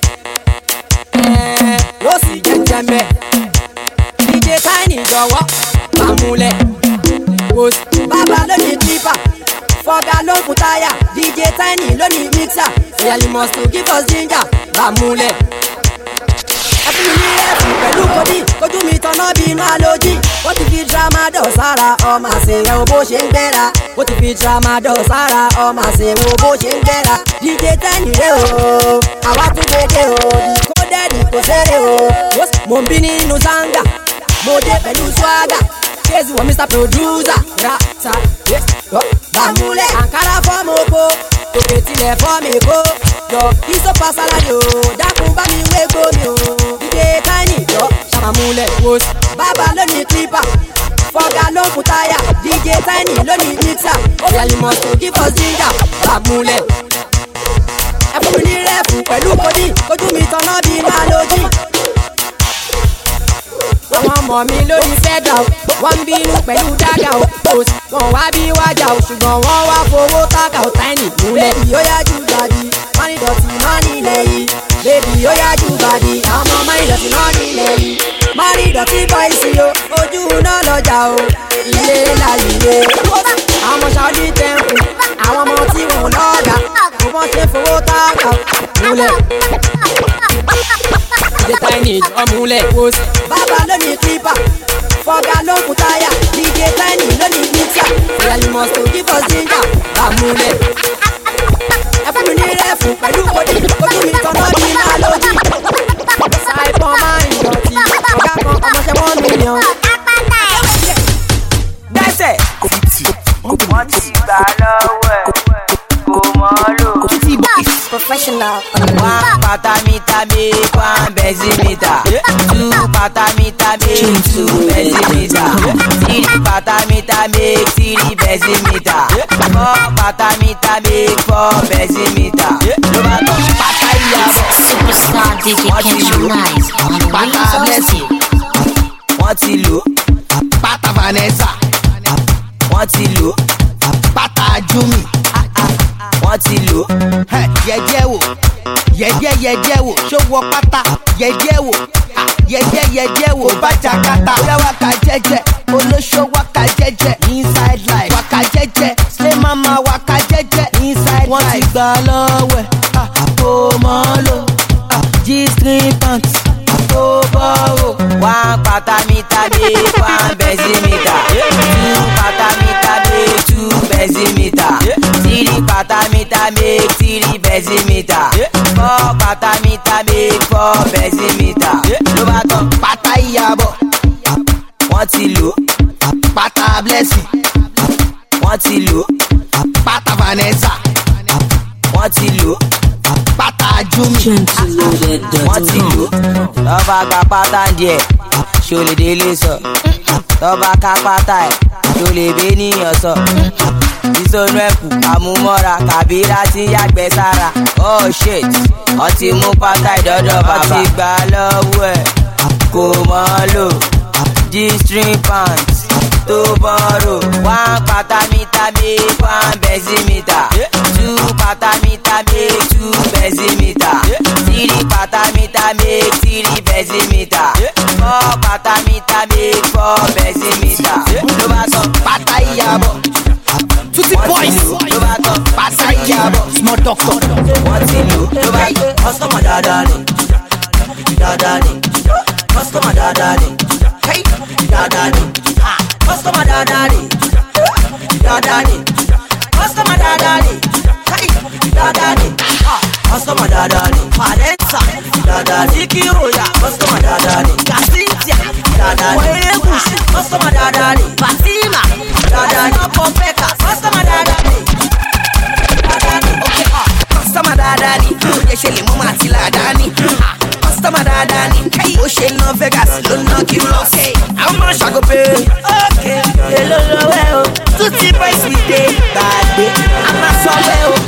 Rosi jẹ́ ń jẹ́ bẹ́ẹ̀ D J Tiny jọ̀wọ́ pàmùlẹ̀ bàbá ló ní clipper fọ́gà ló ń kú táyà D J Tiny ló ní mixer ìyàlí must to give us ginger pàmùlẹ̀ ẹkún mi ní ẹ̀fù pẹ̀lú kòdì kojú mi tọ́nà bí iná lójì ó ti fi tramadol sára ọmọ àṣeyẹ wo bó ṣe ń gbéra ó ti fi tramadol sára ọmọ àṣeyẹ wo bó ṣe ń gbéra D J Tiny rè o àwa tún gbèdé o kó dẹ́ẹ̀dì kò ṣeré o mo ń bí nínú zanga mo dé pẹ̀lú swagger kéésì wọ Mister Producer ra sa yes yọ bàmúlẹ̀ àǹkárá fọ́ọ̀mù oko òkè tilẹ̀ fọ́ọ̀mù èkó yọ ìsọ pàṣálàdì o dákun bá mi wé gómi o D J Tiny yọ ṣàmàmúlẹ̀ wos bàbá lónìí clipper fọ́gà ló ń kú táyà D J Tiny lónìí mixer ìyàlí must to give us ginger bàmúlẹ̀ ẹ fún mi ní rẹ́ẹ̀fù pẹ̀lú kòdì kojú mi tọ́nà bí iná lójì. àwọn ọmọ mi lórí fẹ́dà o wọ́n ń bínú pẹ̀lú dága o wọ́n wá bí wájà o ṣùgbọ́n wọ́n wá fowó tága o Tiny múlẹ̀ bí ó yájú gbàdí mọ́ni dọ̀tí náà nílẹ̀ yìí bébí ó yájú gbàdí àwọn ọmọ mọ́ni dọ̀tí náà nílẹ̀ yìí mọ́ni dọ̀tí bọ́ìsì o ojú náà lọ́jà o ilé láyé àwọn ọmọ ṣáọ́dí tẹ̀kù àwọn ọmọ tí wọ́n lọ́ọ̀dà kò mọ̀ ṣe fowó tága o múlẹ̀. D J Tiny ọmúlẹ̀ wos bàbá lónìí clipper fọ́gà ló ń kú táyà D J Tiny lónìí mixer ìyàlí must to give us ginger bàmúlẹ̀ ẹ fún mi ní rẹ́ẹ̀fù pẹ̀lú kòdì ojú mi tọ́nà bí iná lójì ṣàìpọ̀ máa ń dọ̀tí ọ̀gá kan ọmọọṣẹ́ one million. dẹ́sẹ̀ wọ́n ti gbà lọ́wọ́ ẹ̀ kò mọ́ lò. Professional. One patamita make one bezimeter. Two patamita make two bezimeter. Three patamita make three bezimeter. Four patamita make four bezimeter. Ló bá tọ́ pátá ìyàbọ̀. Superstar D J Kentro Nice on the Pátá blessing. Wọ́n ti lò. Pátá Vanessa. Wọ́n ti lò. Pátá Jumi. Wọ́n ti lò. Yẹ̀jẹ̀ wò, yẹ̀jẹ̀ yẹ̀jẹ̀ wò, ṣó wọ pátá, yẹ̀jẹ̀ wò, yẹ̀jẹ̀ yẹ̀jẹ̀ wò, bàjá kata, bóyá wákà jẹ́jẹ́, olóṣó wákà jẹ́jẹ́, inside life, wákà jẹ́jẹ́, slay mama wákà jẹ́jẹ́, inside life. Wọ́n ti gbà lọ́wọ́ ẹ̀, kò mọ́ lò, G-string pants, kò bọ́rò. One patamita make one bezimeter. Two patamita make two bezimeter. Three patamita make three bezimeter. Four patamita make four bezimeter. Ló bá tán pátá ìyàbọ̀. Wọ́n ti lò. Pátá blessing. Wọ́n ti lò. Pátá Vanessa. Wọ́n ti lò. Pátá Jumi. Wọ́n ti lò. Lọ́ba gba pátá díẹ̀, ṣo lè délé sọ. Lọ́ba ká pátá ẹ̀, ṣo lè bẹ́ níyàn sọ. ìsọnù ẹ̀kú àmúmọ́ra kàbírà tí yàgbẹ́ sára. Oh shit, ọtí mú pátá ìdọ́dọ̀ bàbá ti gbà lọ́wọ́ ẹ̀ kò mọ́ lò. G-string pants tó bọ́rọ̀. One pátá mítà make one bẹ́símítà. Two pátá mítà make two bẹ́símítà. Three pátá mítà make three bẹ́símítà. Four pátá mítà make four bẹ́símítà. Ló bá sọ pátá ìyàbọ̀. Tutti boys. Ló bá sọ pátá ìyàbọ̀. Small doctor. Wọ́n ti lò ló bá yẹ. Customer dáadáa ni, dáadáa ni, customer dáadáa ni, hey, dáadáa ni, ah, customer dáadáa ni, dáadáa ni, customer dáadáa ni, hey, dáadáa ni, ah, customer dáadáa ni, Valenza, dáadáa ni, Kiroya, customer dáadáa ni, Kasintia, dáadáa ni, Wẹ́rẹ́gùsì, customer dáadáa ni, Fatima, dáadáa ni, Pọ̀pẹ́kà, customer dáadáa ni, dáadáa ni, okay, ah. Customer dáadáa ni, ó jẹ́ ṣe lè mú màá ti làdá ni. Customer dáadáa ni, ó ṣe ná Vegas ló ná kí n lọ sí. Àwọn máa ṣàgópé. Okay, èlò lọ́wọ́ o, Tutti boys we dey gbàgbé, a máa sọ wẹ́ o.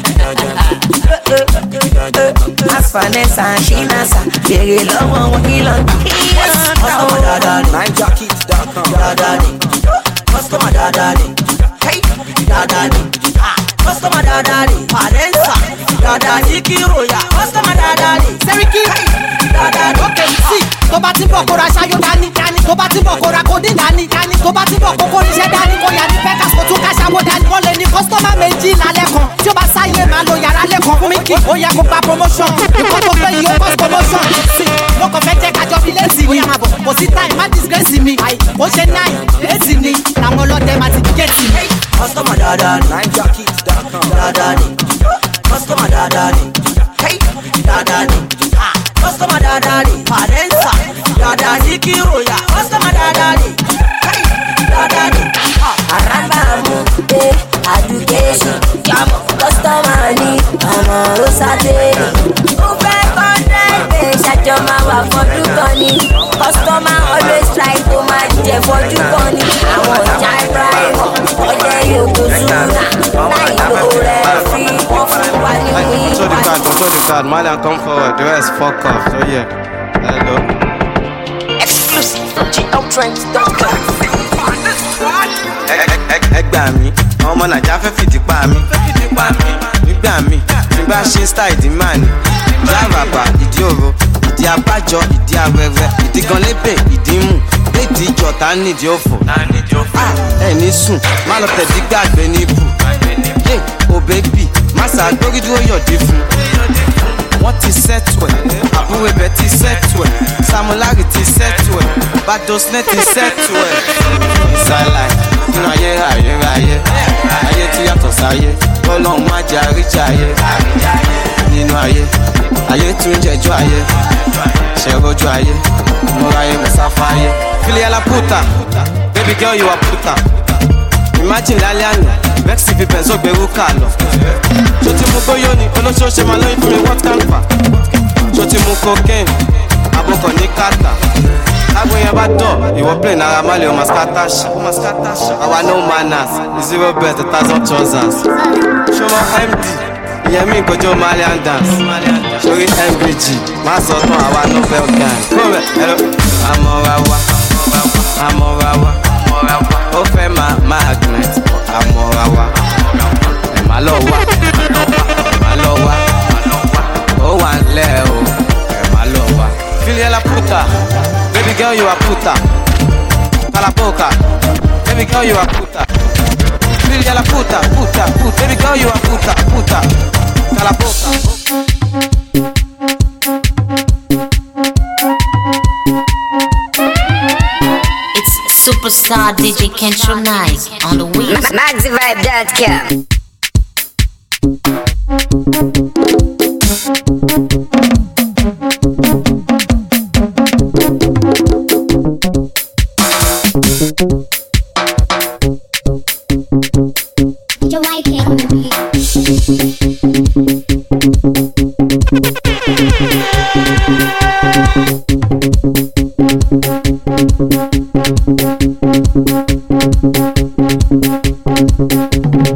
As Vanessa and Shinasa, bèrè lọ́wọ́ wọn kí lọ kí lọ. Customer dáadáa ni, naija kit dot com dáadáa ni, customer dáadáa ni, hey, dáadáa ni, ah, customer dáadáa ni, Valenza, dáadáa ni, Kiroya, customer dáadáa ni, Seriki. dáadáa ni. Okay, see, tó bá ti bọ̀ kó ra ṣayó dání dání, tó bá ti bọ̀ kó ra kódé dání dání, tó bá ti bọ̀ kó kó níṣẹ́ dání, kó yà ní Vegas kó tún káṣáwó dání. Wọ́n lè ní kọ́sítọ́mà méjì lálẹ́ kan, tí ó bá sáyé máa lo yàrá lẹ́kan fún mi kí ó yẹ kó gba promotion. Ìkọ́ tó fẹ́ yìí ó kọ́ promotion. Sí, mo kàn fẹ́ jẹ́ kájọ fi léèsì ni. Bóyá kò sí time, má disgrace mi. Àì, ó ṣe náì, léèsì ni, làwọn ọlọ́dẹ máa ti gẹ̀ẹ́sì mi. Customer dáadáa ni, naija kit dot com dáadáa ni, customer dáadáa ni, hey, dáadáa ni, ah, customer dáadáa ni, Valenza, dáadáa ni, Kiroya, customer dáadáa ni, hey, dáadáa ni, ah. Arabamu, eh, education, jamo, customer ni, ọmọ Rosadeli. Ó fẹ́ kọ́ńtẹ́ẹ̀tì, ṣàjọ máa wà fọdún kan ni. Customer always try to máa jẹ fojú kan ni. Àwọn ọjà Ibrahim, ọjọ́ yòókù Zuna, láì lo rẹ̀ fi wọ́n fún wa ní Control the ìwà. card, control the card. Malian, come forward. The rest fuck off. So yeah. Hello. Exclusive from G L trends dot com. Ẹ gbà mí, àwọn ọmọ Nàìjíríà fẹ́ fìdí pa mí. Nígbà mí, tí n bá ṣe style ìdí máa ní. Ìdí àràbà, ìdí òro, ìdí abájọ, ìdí awẹ́rẹ́, ìdí gan lébè, ìdí mú. Léèdì ìjọta nídìí òfò. Ẹ ní sùn, má lọ tẹ̀dí gbàgbé níbù. Yé, o bébì, má ṣàgbórí dúró yọ̀dí fún. Wọ́n ti sẹ́tù ẹ̀, àbúrò ibẹ̀ ti sẹ́tù ẹ̀, Samulari ti sẹ́tù ẹ̀, Badosnet ti sẹ́tù ẹ̀. Ìsàlàyé, nínú ayé ayérayé, ayé tí yàtọ̀ sáyé, Ọlọ́run má jẹ́ àríjà ayé. Nínú ayé, ayé tún jẹjọ́ ayé, ṣẹ̀rọ̀jú ayé, múra ayé mùsáfà ayé. Fili ala puta, baby girl you are puta. Imagine lálẹ́ àná, Vexy fi bẹ̀nzó gbẹ̀rú kà lọ. Ṣo ti mú bóyó ni olóṣooṣe máa lóyún fún mi what can fa? Ṣo ti mú cocaine, abọ́kọ̀ ní kàtà. Lágbo yẹn bá dọ̀, ìwọ play náírà má lè o mascatash. Àwa no manners, zero bet a thousand trousers. Ṣo mọ M D, ìyẹn mi ìkọjọ́ Malian dance. Ṣorí M B G, má sọ tán àwa Nobel gang. Kúrẹ̀ ẹ̀rọ. Àmọ́ra wa, àmọ́ra wa, ó fẹ́ máa magnet, àmọ́ra wa. Ẹ̀ má lọ wá, ẹ̀ má lọ wá, ó wà ń lẹ̀ o, ẹ̀ má lọ wá. Fili la puta, baby girl you are puta. Calaboca, baby girl you are puta. Fili la puta, puta, puta, baby girl you are puta, puta. Calaboca. Superstar D J Kentro Nice on the wheel. Maxi Vibe dot com. Thank you.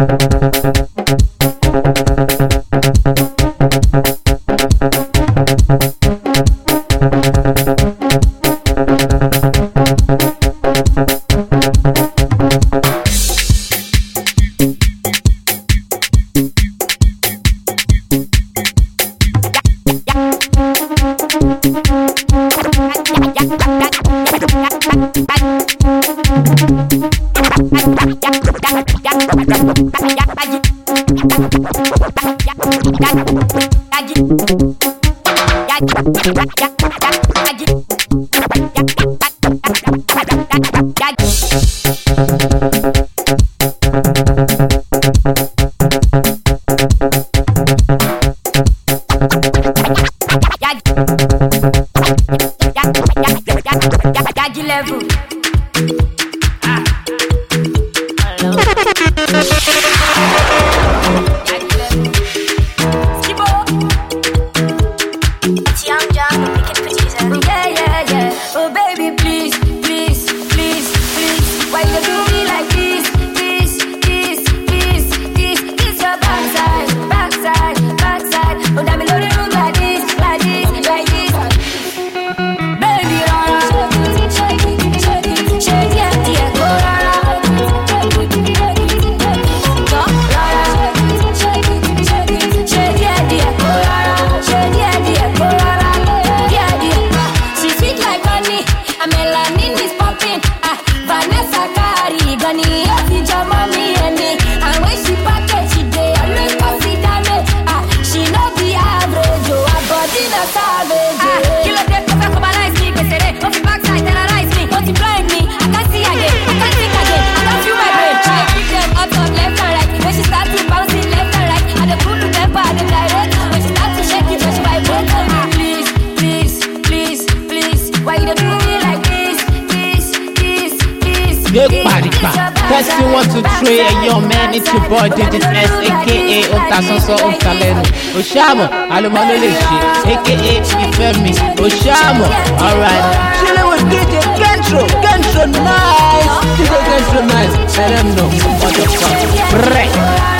Person want to trade a young man into boy digits S, aka Otasoso Otalenu. Oshamo, Alumaleleshi, aka Ifemi. Oshamo, alright. Chilling with D J Kentro, Kentro nice. D J Kentro nice. Let them know what the fuck. Break.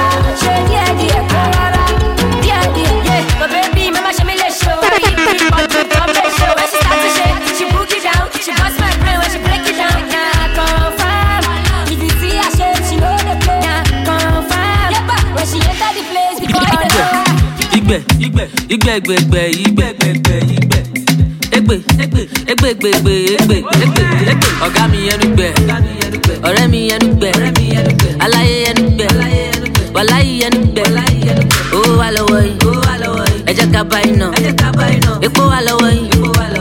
Igbe, igbe, igbe, igbe, igbe, igbe, igbe, egbe, egbe, egbe, egbe, egbe, egbe, egbe. Ọ̀gá mi yẹnu gbẹ, ọ̀rẹ́ mi yẹnu gbẹ, aláyé yẹnu gbẹ, wàláyé yẹnu gbẹ. Owó wà lọ́wọ́ yìí, ẹ jẹ́ ká bá iná, epo wà lọ́wọ́ yìí.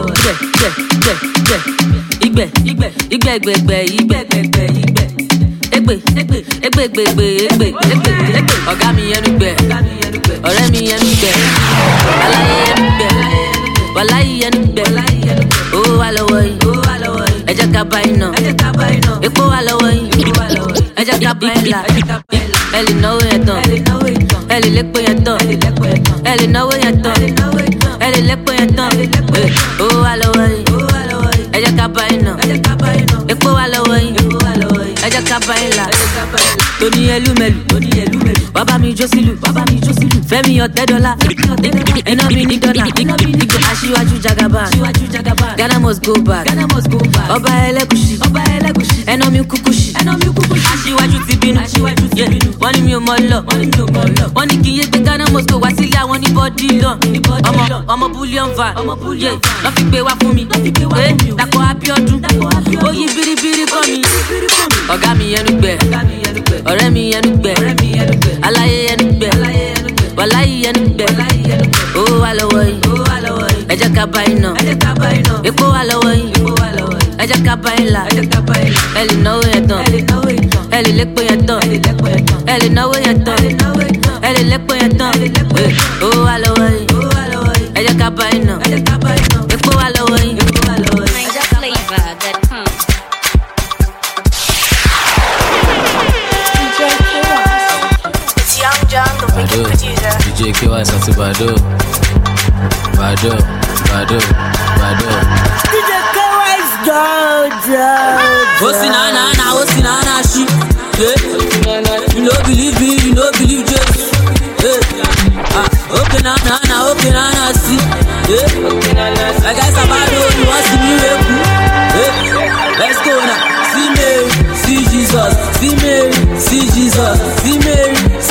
Igbe, igbe, igbe, igbe, igbe, igbe, igbe, igbe, igbe. Egbe, egbe, egbe, egbe, egbe, egbe, egbe. Ọ̀gá mi yẹnu gbẹ, ọ̀rẹ́ mi yẹnu gbẹ, aláyé yẹnu gbẹ, wàláyé yẹnu gbẹ. Owó wà lọ́wọ́ yìí, ẹ jẹ́ ká bá iná, epo wà lọ́wọ́ yìí, ẹ jẹ́ ká bá ilà. Ẹ lè náwó yẹn tán, ẹ lè lépo yẹn tán, ẹ lè náwó yẹn tán, ẹ lè lépo yẹn tán. Owó wà lọ́wọ́ yìí, ẹ jẹ́ ká bá iná, epo wà lọ́wọ́ yìí, ẹ jẹ́ ká bá ilà. Tony Elumelu, bàbá mi jó sílù, Fẹ́mi ọ̀tẹ́ dọ́là, iná mi ní dọ́là, aṣíwájú Jagaba, Ghana must go back, ọba ẹlẹ́gùṣì, ẹná mi kúkúṣì, aṣíwájú ti bínú, wọ́n ní mi ò mọ̀ lọ, wọ́n ní kí n yé gbé Ghana must go wá sílé àwọn ní bọ́dí lọ, ọmọ bullion van, lọ́ fi gbé wá fún mi, Dàpọ̀ Abíọ́dún, ó yí biribiri kọ́ mi, ọ̀gá mi yẹnu gbẹ, ọ̀rẹ́ mi yẹnu gbẹ, aláyé yẹnu gbẹ, wàláyé yẹnu gbẹ. Owó wà lọ́wọ́ yìí, ẹ jẹ́ ká bá iná, epo wà lọ́wọ́ yìí, ẹ jẹ́ ká bá ilà. Ẹ lè náwó yẹn tán, ẹ lè lépo yẹn tán, ẹ lè náwó yẹn tán, ẹ lè lépo yẹn tán. Owó wà lọ́wọ́ yìí, ẹ jẹ́ ká bá iná, epo wà lọ́wọ́ yìí. D J K Y sorti Bado, Bado, Bado, Bado. D J K Y is God. Osi na na na, osi na na shi. Yeah, you no believe me.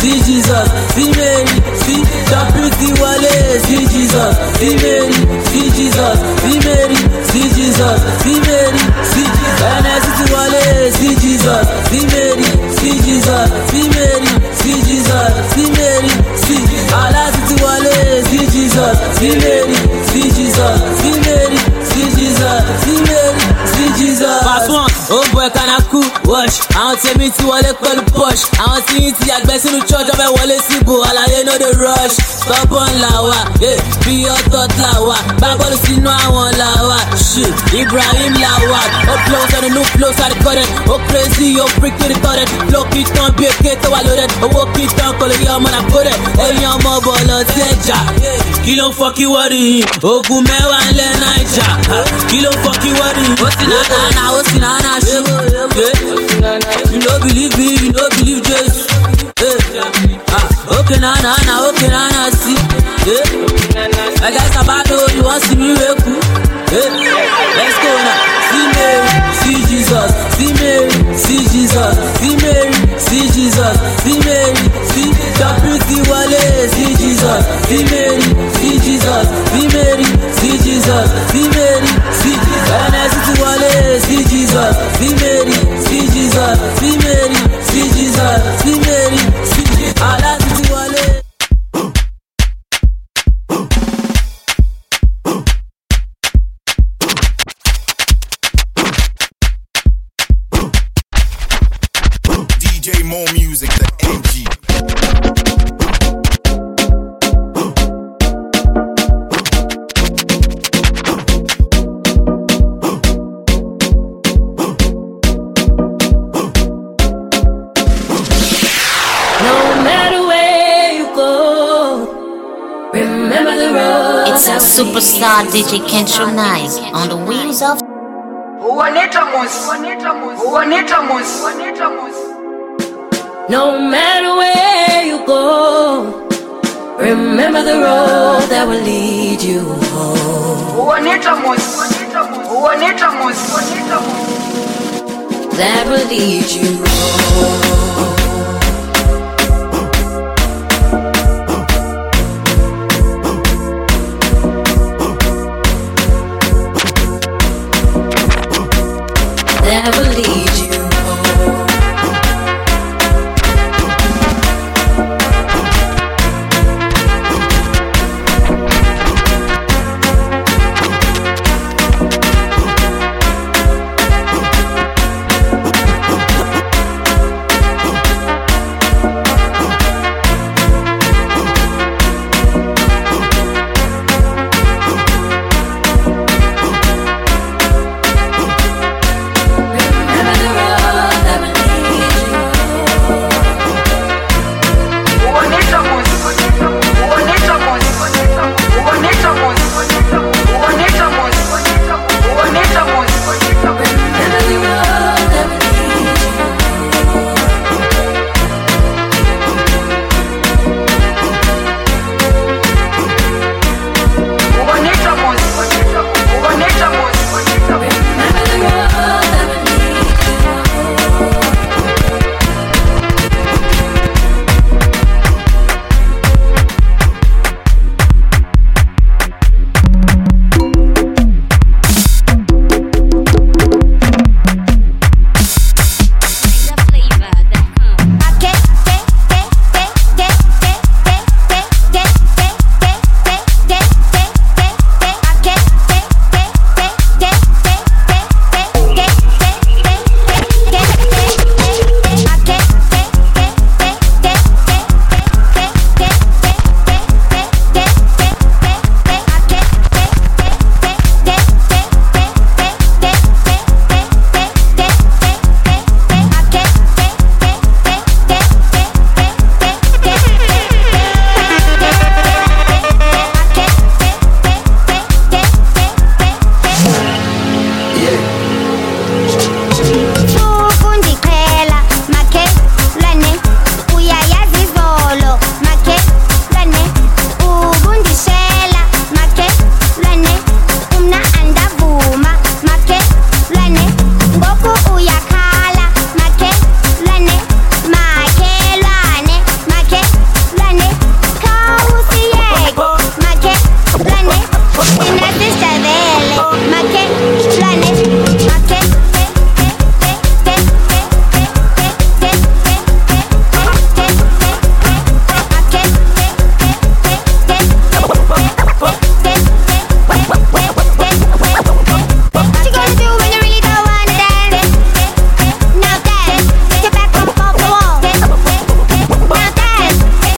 see Jesus, see Mary, see the pretty wale, see Jesus, see Mary, see Jesus, see Mary, see Jesus, see Mary, see N S T wale, see Jesus, see Mary, see Jesus, see Mary, see Jesus, see Mary, see Allah City wale, see Jesus, see Mary, see Jesus, see Mary, see Jesus, see Mary, see Jesus. Pass one, oh boy can I cool watch. I don't tell me to wale call push. I don't see it yet best in the church of a wale sibo. All I know the rush. Stop on lawa, yeah, be your thought lawa. Bible see no one lawa. Shit, Ibrahim lawa. Up close and the new flows are recorded. Oh crazy, oh freak to the current. Lock it on, be a kid to loaded. Oh walk it on, call it your man I put it. Hey your mobile teja. Kilo fuck you worry. Oh gumewa and le naija. Kilo fuck you worry. What's in Nana, what's in Nana shit. You don't believe me, you don't believe Jesus. Okay na na na, okay na na see. I got Sabato, you want see me real cool. Let's go now. See Mary, see Jesus, see Mary, see Jesus, see Mary, see Jesus, see Mary, see the pretty wale, see Jesus, see Mary, see Jesus, see Mary, see Jesus, see Mary, see N S T wale, see Jesus, see Mary, see Jesus, see Mary, see Jesus, see Mary, see Allah City wale. D J More Music, the M G. It's a superstar D J Kentro Nice on the wheels of No matter where you go, remember the road that will lead you home. That will lead you home.